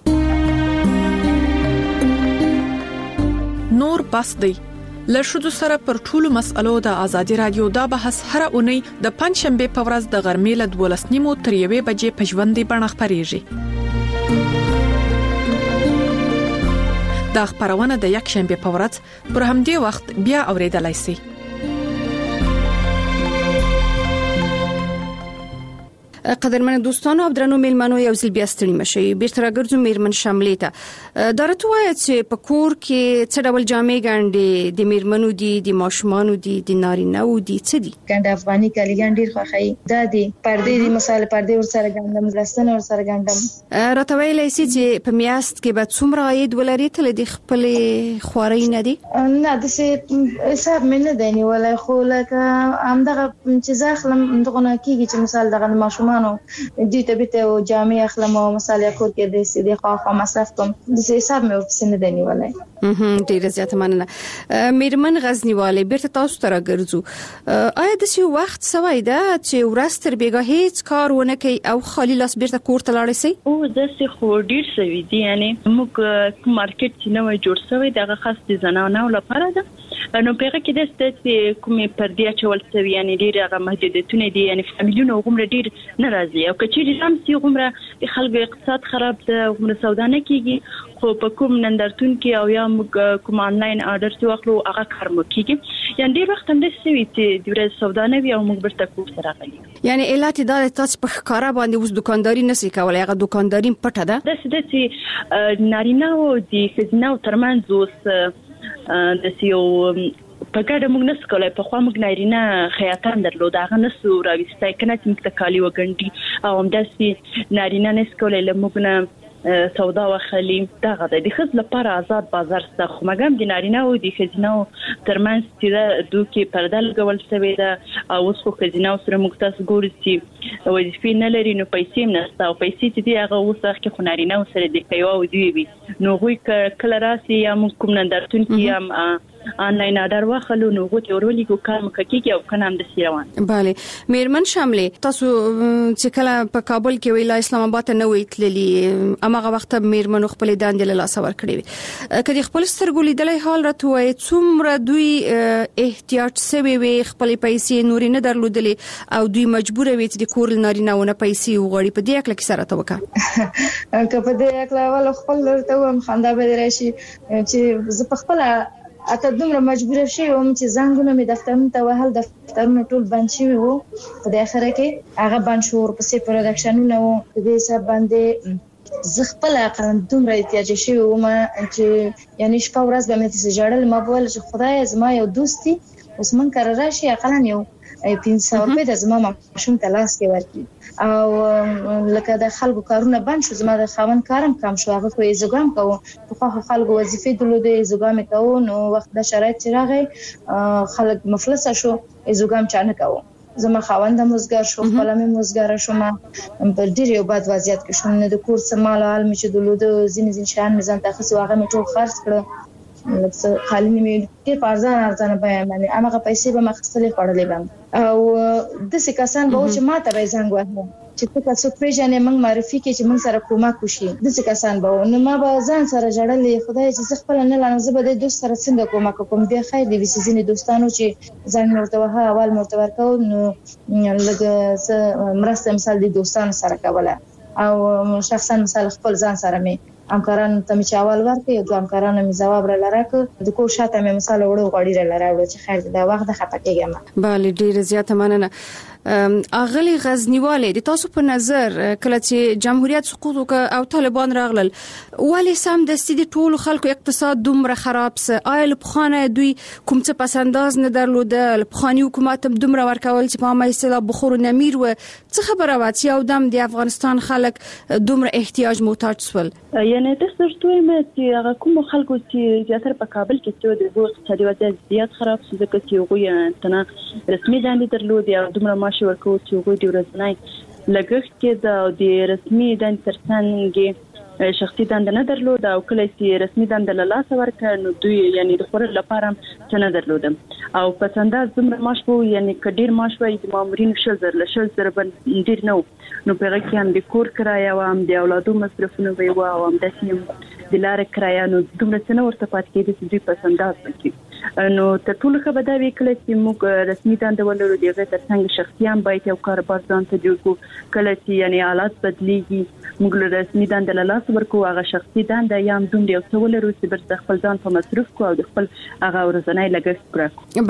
نور بس دی لشدو سره پر ټولو مسالو د ازادي رادیو دا بحث هر اونۍ د پنځشنبه په ورځ د غرمې له 12:30 تر 1 بجې په ژوندۍ بڼه خبريږي. دا خبرونه د یک شنبه په ورځ پر همدې وخت بیا اوریدلای شئ. قدرمن دوستانو او درنو میلمنو یو ځل بیا ستړي مشي بیرته راګرځو میرمن شاملې ته درته وایي چې په کور کې څه ډول جامې ګنډي د میرمنو دي د ماشومانو دي د نارینه و دي څه دي ګنډ افغاني کالي ګنډي خوخی دا دي پردې دي مثال پردې ور سره ګنډم لستنه ور سره ګنډم راته ویلای شي چې په میاشت کې به څومره عاید ولري تل د خپل خواري نه دي نه د څه حساب مې نه دی نیولای خو لکه همدغه چې ځخلم دغه نه کیږي چې مثال دغه ماشومان دي ته به ته جامع اخلم او مثلا کور کې د سیدی خو مصرف کوم د حساب مې وسنه دی نیولای. ډیره زیاته مننه میرمن غزنیواله بیرته تاسو ته راګرځو آیا د څه وخت سوي دا چې ورستر بیګه هیڅ کار ونه کوي او خالي لاس بیرته کور ته لاړ شي او د څه خو ډیر سوي دي یعنی موږ مارکیټ چې نوې جوړ شوی دغه خاص دي زنانه لپاره ده نو پیغه کې د ستې کومې پردې چول سوي یعنی ډیر هغه محدودیتونه دي یعنی فامیلونو غومره ډیر ناراضي او کچې هم سي غومره د خلکو اقتصاد خراب ده غومره سودا نه کیږي خو په کوم نندرتون کې او یا کوم آنلاین آرډر څو واخلو هغه کار مو کیږي یعنی ډیر وخت هم د سوي چې د ورځ سودا نه وي او موږ برته کوم سره غلي یعنی علت دا تاسو په ښکارا باندې اوس دکانداري نسي کولای هغه دکانداري پټه ده د چې نارینه او د خزینه ترمنځ اوس د سیو په ګډه موږ نس کولای په خوا موږ نارینه خیاطان درلود هغه نسو راوستای کنه چې موږ ته کالي وګنډي او همداسې نارینه نس کولای له موږ نه سودا وخلی دغه د خځ لپاره آزاد بازار څخه خو مګم د نارینه او د خځینو ترمنځ چې د دوی پرده لګول شوی ده او اوس خو خځینو سره مختص ګوري چې وظیفې نه لري نو پیسې نه او پیسې چې دی هغه اوس هغه خو نارینه سره د کیو او دی نو غوي کله راسي یا کوم نندرتون کې یا آنلاین آرډر واخلو نو غوته ورولي کو کار مکه او کنه هم د سیروان bale میرمن شاملې تاسو چې کله په کابل کې ویلا اسلام آباد نه ویتللی امغه وخت میرمن خپل داندې له لاس ور کړی کدي خپل سترګو لیدلې حال راټوي څومره دوی احتیاط سوي وي خپل پیسې نوري نه درلودلې او دوی مجبور وي چې د کور نارینهونه پیسې وغوړي په دې اکل کې سره توکا که په دې اکل ول خپل ورته هم خندا به راشي چې ز په خپل اته دومره مجبور شوم چې زنګونه می دفترونو ته وهل دفترونه ټول بند شوي وو په اخر کې هغه بند شو ورپسې پروډکشنونه وو د دې سبب باندې زغپل اقل دومره احتیاج شوی وم چې یعنی شپه ورځ به مې څه جړل ما بول چې خدای زما یو دوستي اوس من کار راشي اقل یو 500 روپے د زما ماشوم ته لاس کې ورکړي او لکه د خلکو کارونه بند شو زما د خاون کارم کم شو هغه خو زګام کوو په خلکو وظیفې درلودې زګام کوو نو وخت د شرایط چې راغی خلک مفلس شو زګام چانه کوو زما خاوند مزګر شو خپل مې مزګر شو ما په ډیر یو بد وضعیت کې شوم نه د کور سمال حال مې چې درلود زین شان مزان تاسو هغه مې ټول خرڅ کړ لکه خالي مې کې ارزان بیان باندې هغه پیسې به مخصلې خړلې باندې او د څه کسان به چې ما ته زنګ وهه چې تاسو پیژنې موږ معرفي کې چې موږ سره کومک وشي د څه کسان به نو ما به ځان سره جړلې خدای چې خپل نه لانه زه به د دوست سره څنګه کومک کوم بیا خیر دی وسې دوستانو چې ځان مرته وها اول مرته ورکو نو لږ مرسته مثال د دوستانو سره کوله او شخصا مثال خپل ځان سره مې همکارانو ته مې چاول ورکړ یو همکارانو مې جواب را لراک د کور شاته مې مثال وړو غوړي را لراوړ چې خیر دا وخت د خپه کېږم bale ډیر زیاته مننه اغلی غزنیواله د تاسو په نظر کله چې جمهوریت سقوط او طالبان راغلل ولی سم د سید ټولو خلکو اقتصاد دومره خراب سه آیل بخانه دوی کوم څه پسنداز نه درلود بخانی حکومت دومره ورکول چې په ما استلا بخور نمیر و څه خبره و چې او دم د افغانستان خلک دومره احتیاج محتاج سول یعنی تاسو ټول چې هغه کوم خلکو چې زیاتره په کابل کې چې د اقتصادي وضعیت زیات خراب شو ځکه چې هغه تنه رسمي دندې درلود او دومره ورکو چې هغه د ورځنی لګښت کې د رسمي دند ترڅنګ شخصي دند نه درلود او کله چې رسمي دند له لاس ورکړ نو دوی یعنی د خور لپاره څه نه درلود او په څنډه زمره ماش وو یعنی کډیر ماش وای د مامورین شل زر باندې ډیر نو په هغه کې هم د کور کرایه او هم د اولادو مصرفونه وي او هم د سیم د لار کرایه نو دومره څه نه ورته پات کېږي چې دوی په څنډه وکړي نو ته ټول خبر دا وکړه چې موږ رسمي دند ولرو دغه ترڅنګ شخصیان باید یو کاروبار ځان ته جوړ کړو کله چې یعنی حالات بدلیږي موږ له رسمي دند له لاس ورکو هغه شخصي دند یا هم دوم یو څه ولرو چې بر خپل ځان په مصرف کو او خپل هغه ورځنی لګښت کړو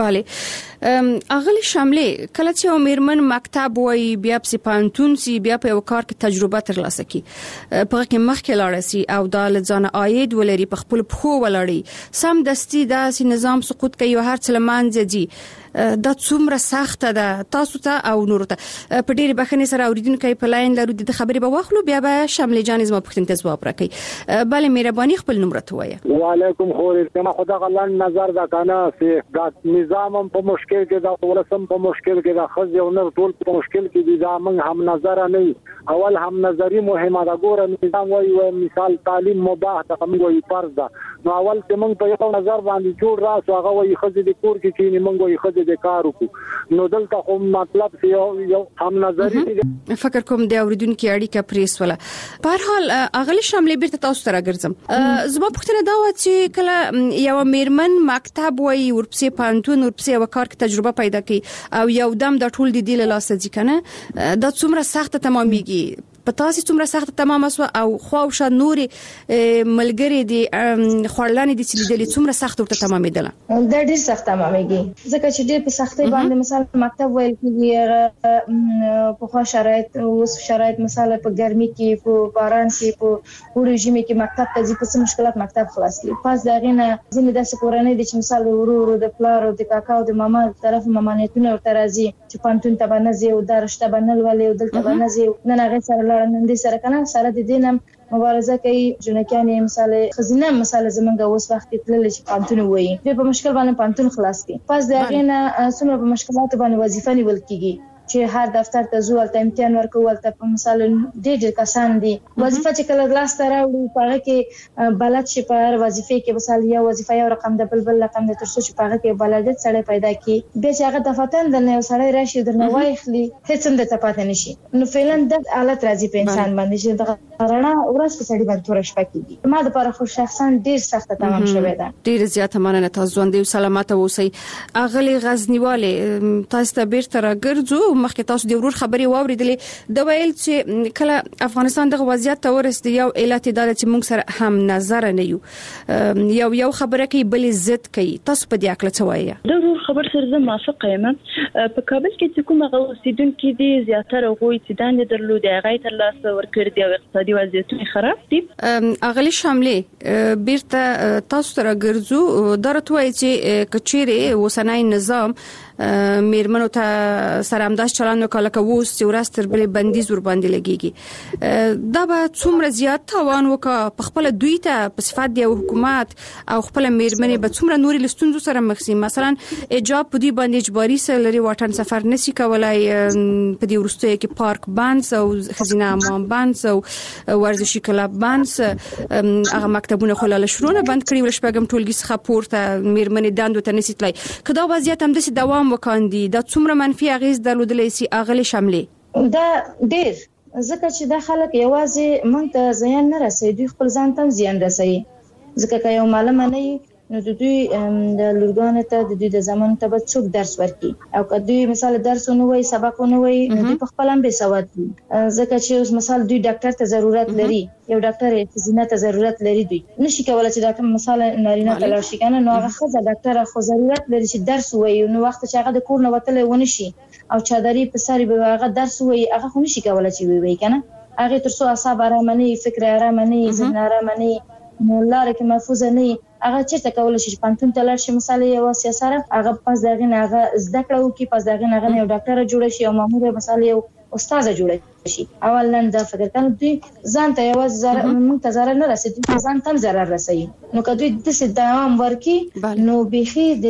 bale اغلی شاملې کله چې میرمن مکتب وای بیا په پانتون سی بیا په یو کار کې تجربه ترلاسه کی په کې مخکې لاړ سي او د ځان عاید ولري په خپل پخو ولړي سم دستي داسې نظام سقوط کوي هر څه لمانځي دي دا څومره سخت ده تاسو ته او نور ته په ډېر بخنه سره اوریدونکو په لاین لرو د خبرې به واخلو بیا به شاملې جان زما پوښتنه ته ځواب راکړي bale مهرباني خپل نمبر ته وایي وعلیکم خور کما خدا غلان نظر دا کنه چې دا نظام په مشکل کې دا ولسم په مشکل کې دا خځ یو نر ټول په مشکل کې دي دا موږ هم نظر نه اول هم نظری مهمه دا ګوره نظام وایي مثال تعلیم مباح ده موږ وایي فرض ده نو اول چې موږ په یو نظر باندې جوړ راسو هغه وایي خځ د کور کې چې موږ وایي خځ د کار وکړو نو دلته خو مطلب یو هم نظری فکر کوم د اوریدونکو اړیکه پریس ولا په هر حال اغلی شاملې بیرته تاسو ته راګرځم زما پوښتنه دا و چې کله یو میرمن مکتب وایي ورپسې پانتون ورپسې وکړ کې تجربه پیدا کړي او یو دم د ټول د دې له لاسه ځي کنه دا څومره سخت تمامېږي په تاسو څومره سخت تمام اسو او خواوشه نوري ملګری دي خړلانې دي چې د څومره سخت ورته تمامېدله دا ډېر سخت تمامېږي ځکه چې ډېر په سختۍ باندې مثال مکتب ویل کېږي په خوا شرایط اوس شرایط مثال په ګرمي کې په باران کې په وړي ژمي کې مکتب ته ځي په څه مشکلات مکتب خلاص کی پس دا غینه ځینې داسې کورنۍ دي چې مثال ورور د پلار او د کاکا او د ماما طرف مامانیتونه ورته راځي چې پانتون ته باندې او درشته باندې ولې او دلته باندې نه هغه سره لړندې سره کنه سره د دینم مبارزه کوي جنکیانې مثال خزینه مثال زمونږ اوس وخت تلل شي پانتون وایي په مشکل باندې پانتون خلاص کی پس دا غینه څومره په مشکلات باندې وظیفه نیول کیږي چې هر دفتر ته زو ولته امتحان ورکول ته په مثال ډېر کسان دي وظیفه چې کله لاس ته راوړي پاره کې بلد شي په وظیفه کې مثال یو وظیفه یو رقم د بل رقم د ترڅو چې پاره کې بلدت سره پیدا کی به چې هغه دفتر د نو سره راشي د نو وایخلی هیڅ هم د تپاتې نشي نو فعلا د حالت راځي په انسان باندې چې د رڼا ورځ په سړي باندې تور شپه کیږي ما د لپاره خو شخصا ډېر سخت تمام شوی ده ډېر زیات مننه تاسو ژوند او سلامت اوسئ اغلی غزنیواله تاسو ته بیرته راګرځو مخکې تاسو د ورور خبري واوریدلې د ویل چې کله افغانستان دغه وضعیت ته ورسېد یو علت د چې موږ سره هم نظر نه یو خبره کوي بل عزت کوي تاسو په دې اړه څه وایي د ورور خبر سره زه موافقه یم په کابل کې چې کومه اوسیدونکو دي زیاتره غوي چې دانې درلودي هغه تر لاس ورکړ دی او اقتصادي وضعیت خراب دي اغلی شاملې بیرته تاسو ته راګرځو درته وایي چې کچېره وسنای نظام میرمنو ته سره همداس چلند وکړه که ووس چې ورځ تر بلې بندیز ور باندې لګيږي دا به څومره زیات تاوان وکړه په خپل دوی ته په صفات دی حکومت او خپل میرمنې به څومره نوري لستونزو سره مخ شي مثلا اجازه په دې باندې اجباري سره واټن سفر نشي کولای په دې ورستۍ کې پارک بانس او خزینه امام بانس او ورزشي کلاب بانس هغه مکتبونه خلل شرونه بند کړی ول شپږم ټولګي څخه پورته میرمنې داندو ته نشي تلای کدا وضعیت هم د دوام وکاندي دا څومره منفي اغیز درلودلې سي اغلی شاملې دا ډېر ځکه چې دا خلک یوازې مونږ ته زیان نه رسوي دوی خپل ځان ته زیان رسوي ځکه که یو معلم نه نو د دوی د لورګانو ته د دوی د زمان ته به څوک درس ورکړي او که دوی مثال درس نه وای سبق نه وای نو دوی په خپل هم به سواد دي ځکه چې اوس مثال دوی ډاکټر ته ضرورت لري یو ډاکټر فزینه ته ضرورت لري دوی نشي کولای چې ډاکټر مثال نارینه ته لار شي کنه نو هغه خزه ډاکټر خو ضرورت لري چې درس وای نو وخت چې هغه د کور نه وتل ونه شي او چادرې په ساري به هغه درس وای هغه خو نشي کولای چې وای کنه هغه ترڅو اعصاب آرام نه فکر آرام نه ذهن آرام نه نو لاره کې محفوظ نه هغه چې کولای شي پانتون ته لاړ شي مثال یو سیاسره هغه پس دغه نه هغه زده کړو کې پس دغه نه یو ډاکټر جوړ شي او مامور مثال یو استاد جوړ شي اولا دا فکر کنه دوی ځان ته یو موږ ته zarar نه رسېږي ځان ته zarar رسېږي نو کله د څه دوام ورکی نو بيخي د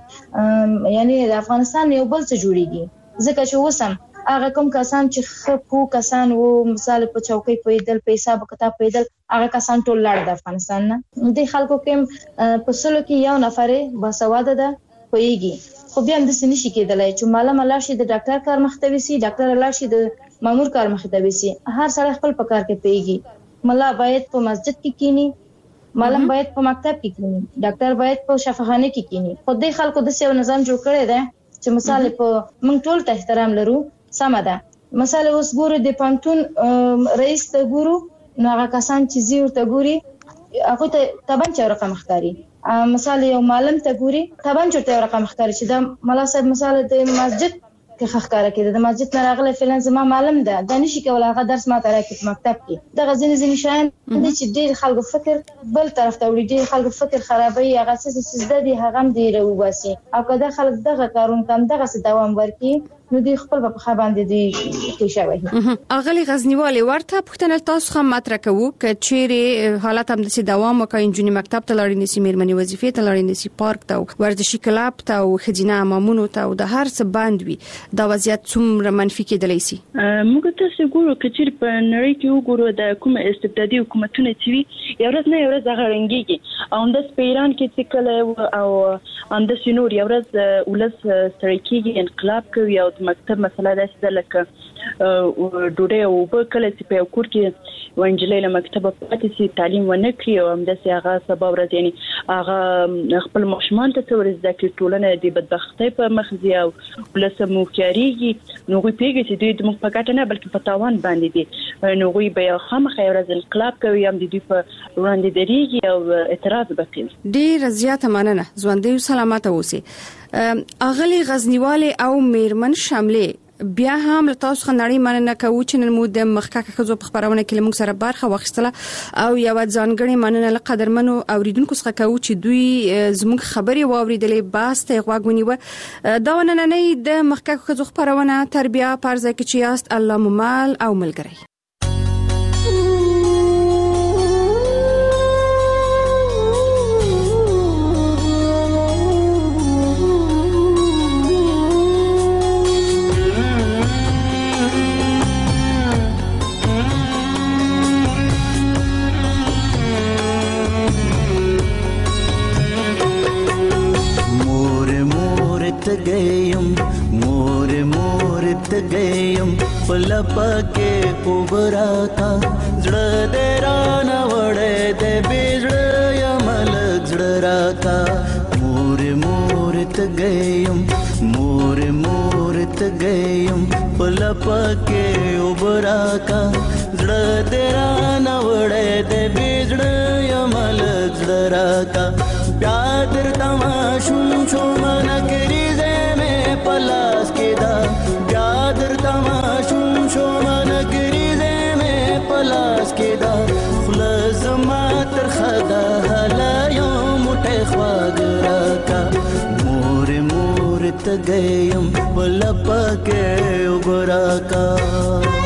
یعنی د افغانستان یو بل څه جوړیږي ځکه چې وسم هغه کوم کسان چې خپو کسان وو مثال په چوکۍ پیدل په حساب کتاب پیدل هغه کسان ټول لاړ د افغانستان نه د خلکو کې په سلو کې یو نفر باسواده ده پويږي خو بیا هم د سنشي کېدلای چې معلم الله شي د ډاکټر کار مختوي سي ډاکټر الله شي د مامور کار مختوي سي هر سره خپل په کار کې پیږي ملا باید په مسجد کې کینی معلم باید په مکتب کې کینی ډاکټر باید په شفاخانه کې کینی خو د خلکو د سیو نظام جوړ کړی دی چې مثال په موږ ټول ته احترام لرو سم ده مثال اوس ګورو د پانتون رئیس ته ګورو نو هغه کسان چې زیور ته ګوري هغه ته تبان چا رقم ښکاری مثال یو معلم ته ګوري تبان چا رقم ښکاری چې د ملا صاحب مثال د مسجد کې ښکارا کړي د مسجد نه راغله فلان زما معلم ده د نشي کولای هغه درس ما ته راکې په مکتب کې د غزنی شاین د چې ډېر خلکو فکر بل طرف ته وړي ډېر خلکو فکر خرابوي هغه څه د دې هغه هم دی رواسي او کله خلک دغه کارون کم دغه دوام ورکي نو دی خپل په خبر باندې دی کې شوی اغلی غزنیواله ورته پښتنه تاسو هم مطرح کوو ک چیرې حالت هم د دوام وکړي انجونی مکتب ته لاړې نسی میرمنې وظیفې ته لاړې نسی پارک ته ورزشي کلاب ته او خزینه امامونو ته او د هر څه باندې دا وضعیت څومره منفي کېدلی سي موږ تاسو ګورو ک چیرې په نړۍ کې وګورو د کوم استبدادي حکومتونه چې یو ورځ نه یو ورځ هغه رنګيږي او د ایران کې چې کله او اند سينور یو ورځ ولس سړکیږي انقلاب کوي او مکتب مسله ده چې لکه ډوډۍ او په کله چې په کور کې ونجلې له مکتب پاتې سي تعلیم ونه کړی او هم د هغه سبب راځي یعنی هغه خپل ماشومان ته ورز د ټولنه د بدبختۍ په مخ دی او ولسمو کاریږي نو غوي پیږي چې دوی د مخ په کټه نه بلکې په تاوان باندې دي نو غوي به خامخا ورځ انقلاب کوي هم د دوی په وړاندې درېږي او اعتراض وکړي ډیر زیاته مننه ژوندۍ سلامت اوسئ اغلی غزنیواله او میرمن شاملې بیا هم له تاسو خنړی مننه کوو چې نن مو د مخککه خزو په خبرونه کې موږ سره برخه واخیستله او یو ځانګړي مننه له قدرمنو اوریدونکو څخه کوو چې دوی زموږ خبري واوریدلې باسته غواګونی و دا ونننې د مخککه خزو خبرونه تربیه پرځه کې چې یاست الله ممال او ملګری تګیم مور مور تګیم پلپکه وبراتا زړه دې رانه وړې دې بيزړه یمل زړه راتا مور مور تګیم مور مور تګیم پلپکه وبراتا زړه دې رانه وړې دې بيزړه یمل زړه راتا प्यादर तमाशुम शोमन करीजे में पलास केदा प्यादर तमाशुम शोमन करीजे में पलास केदा खुलस मातर खदा हला यौम टेख्वागरा का मोर मोर तगयम बलप के उबरा का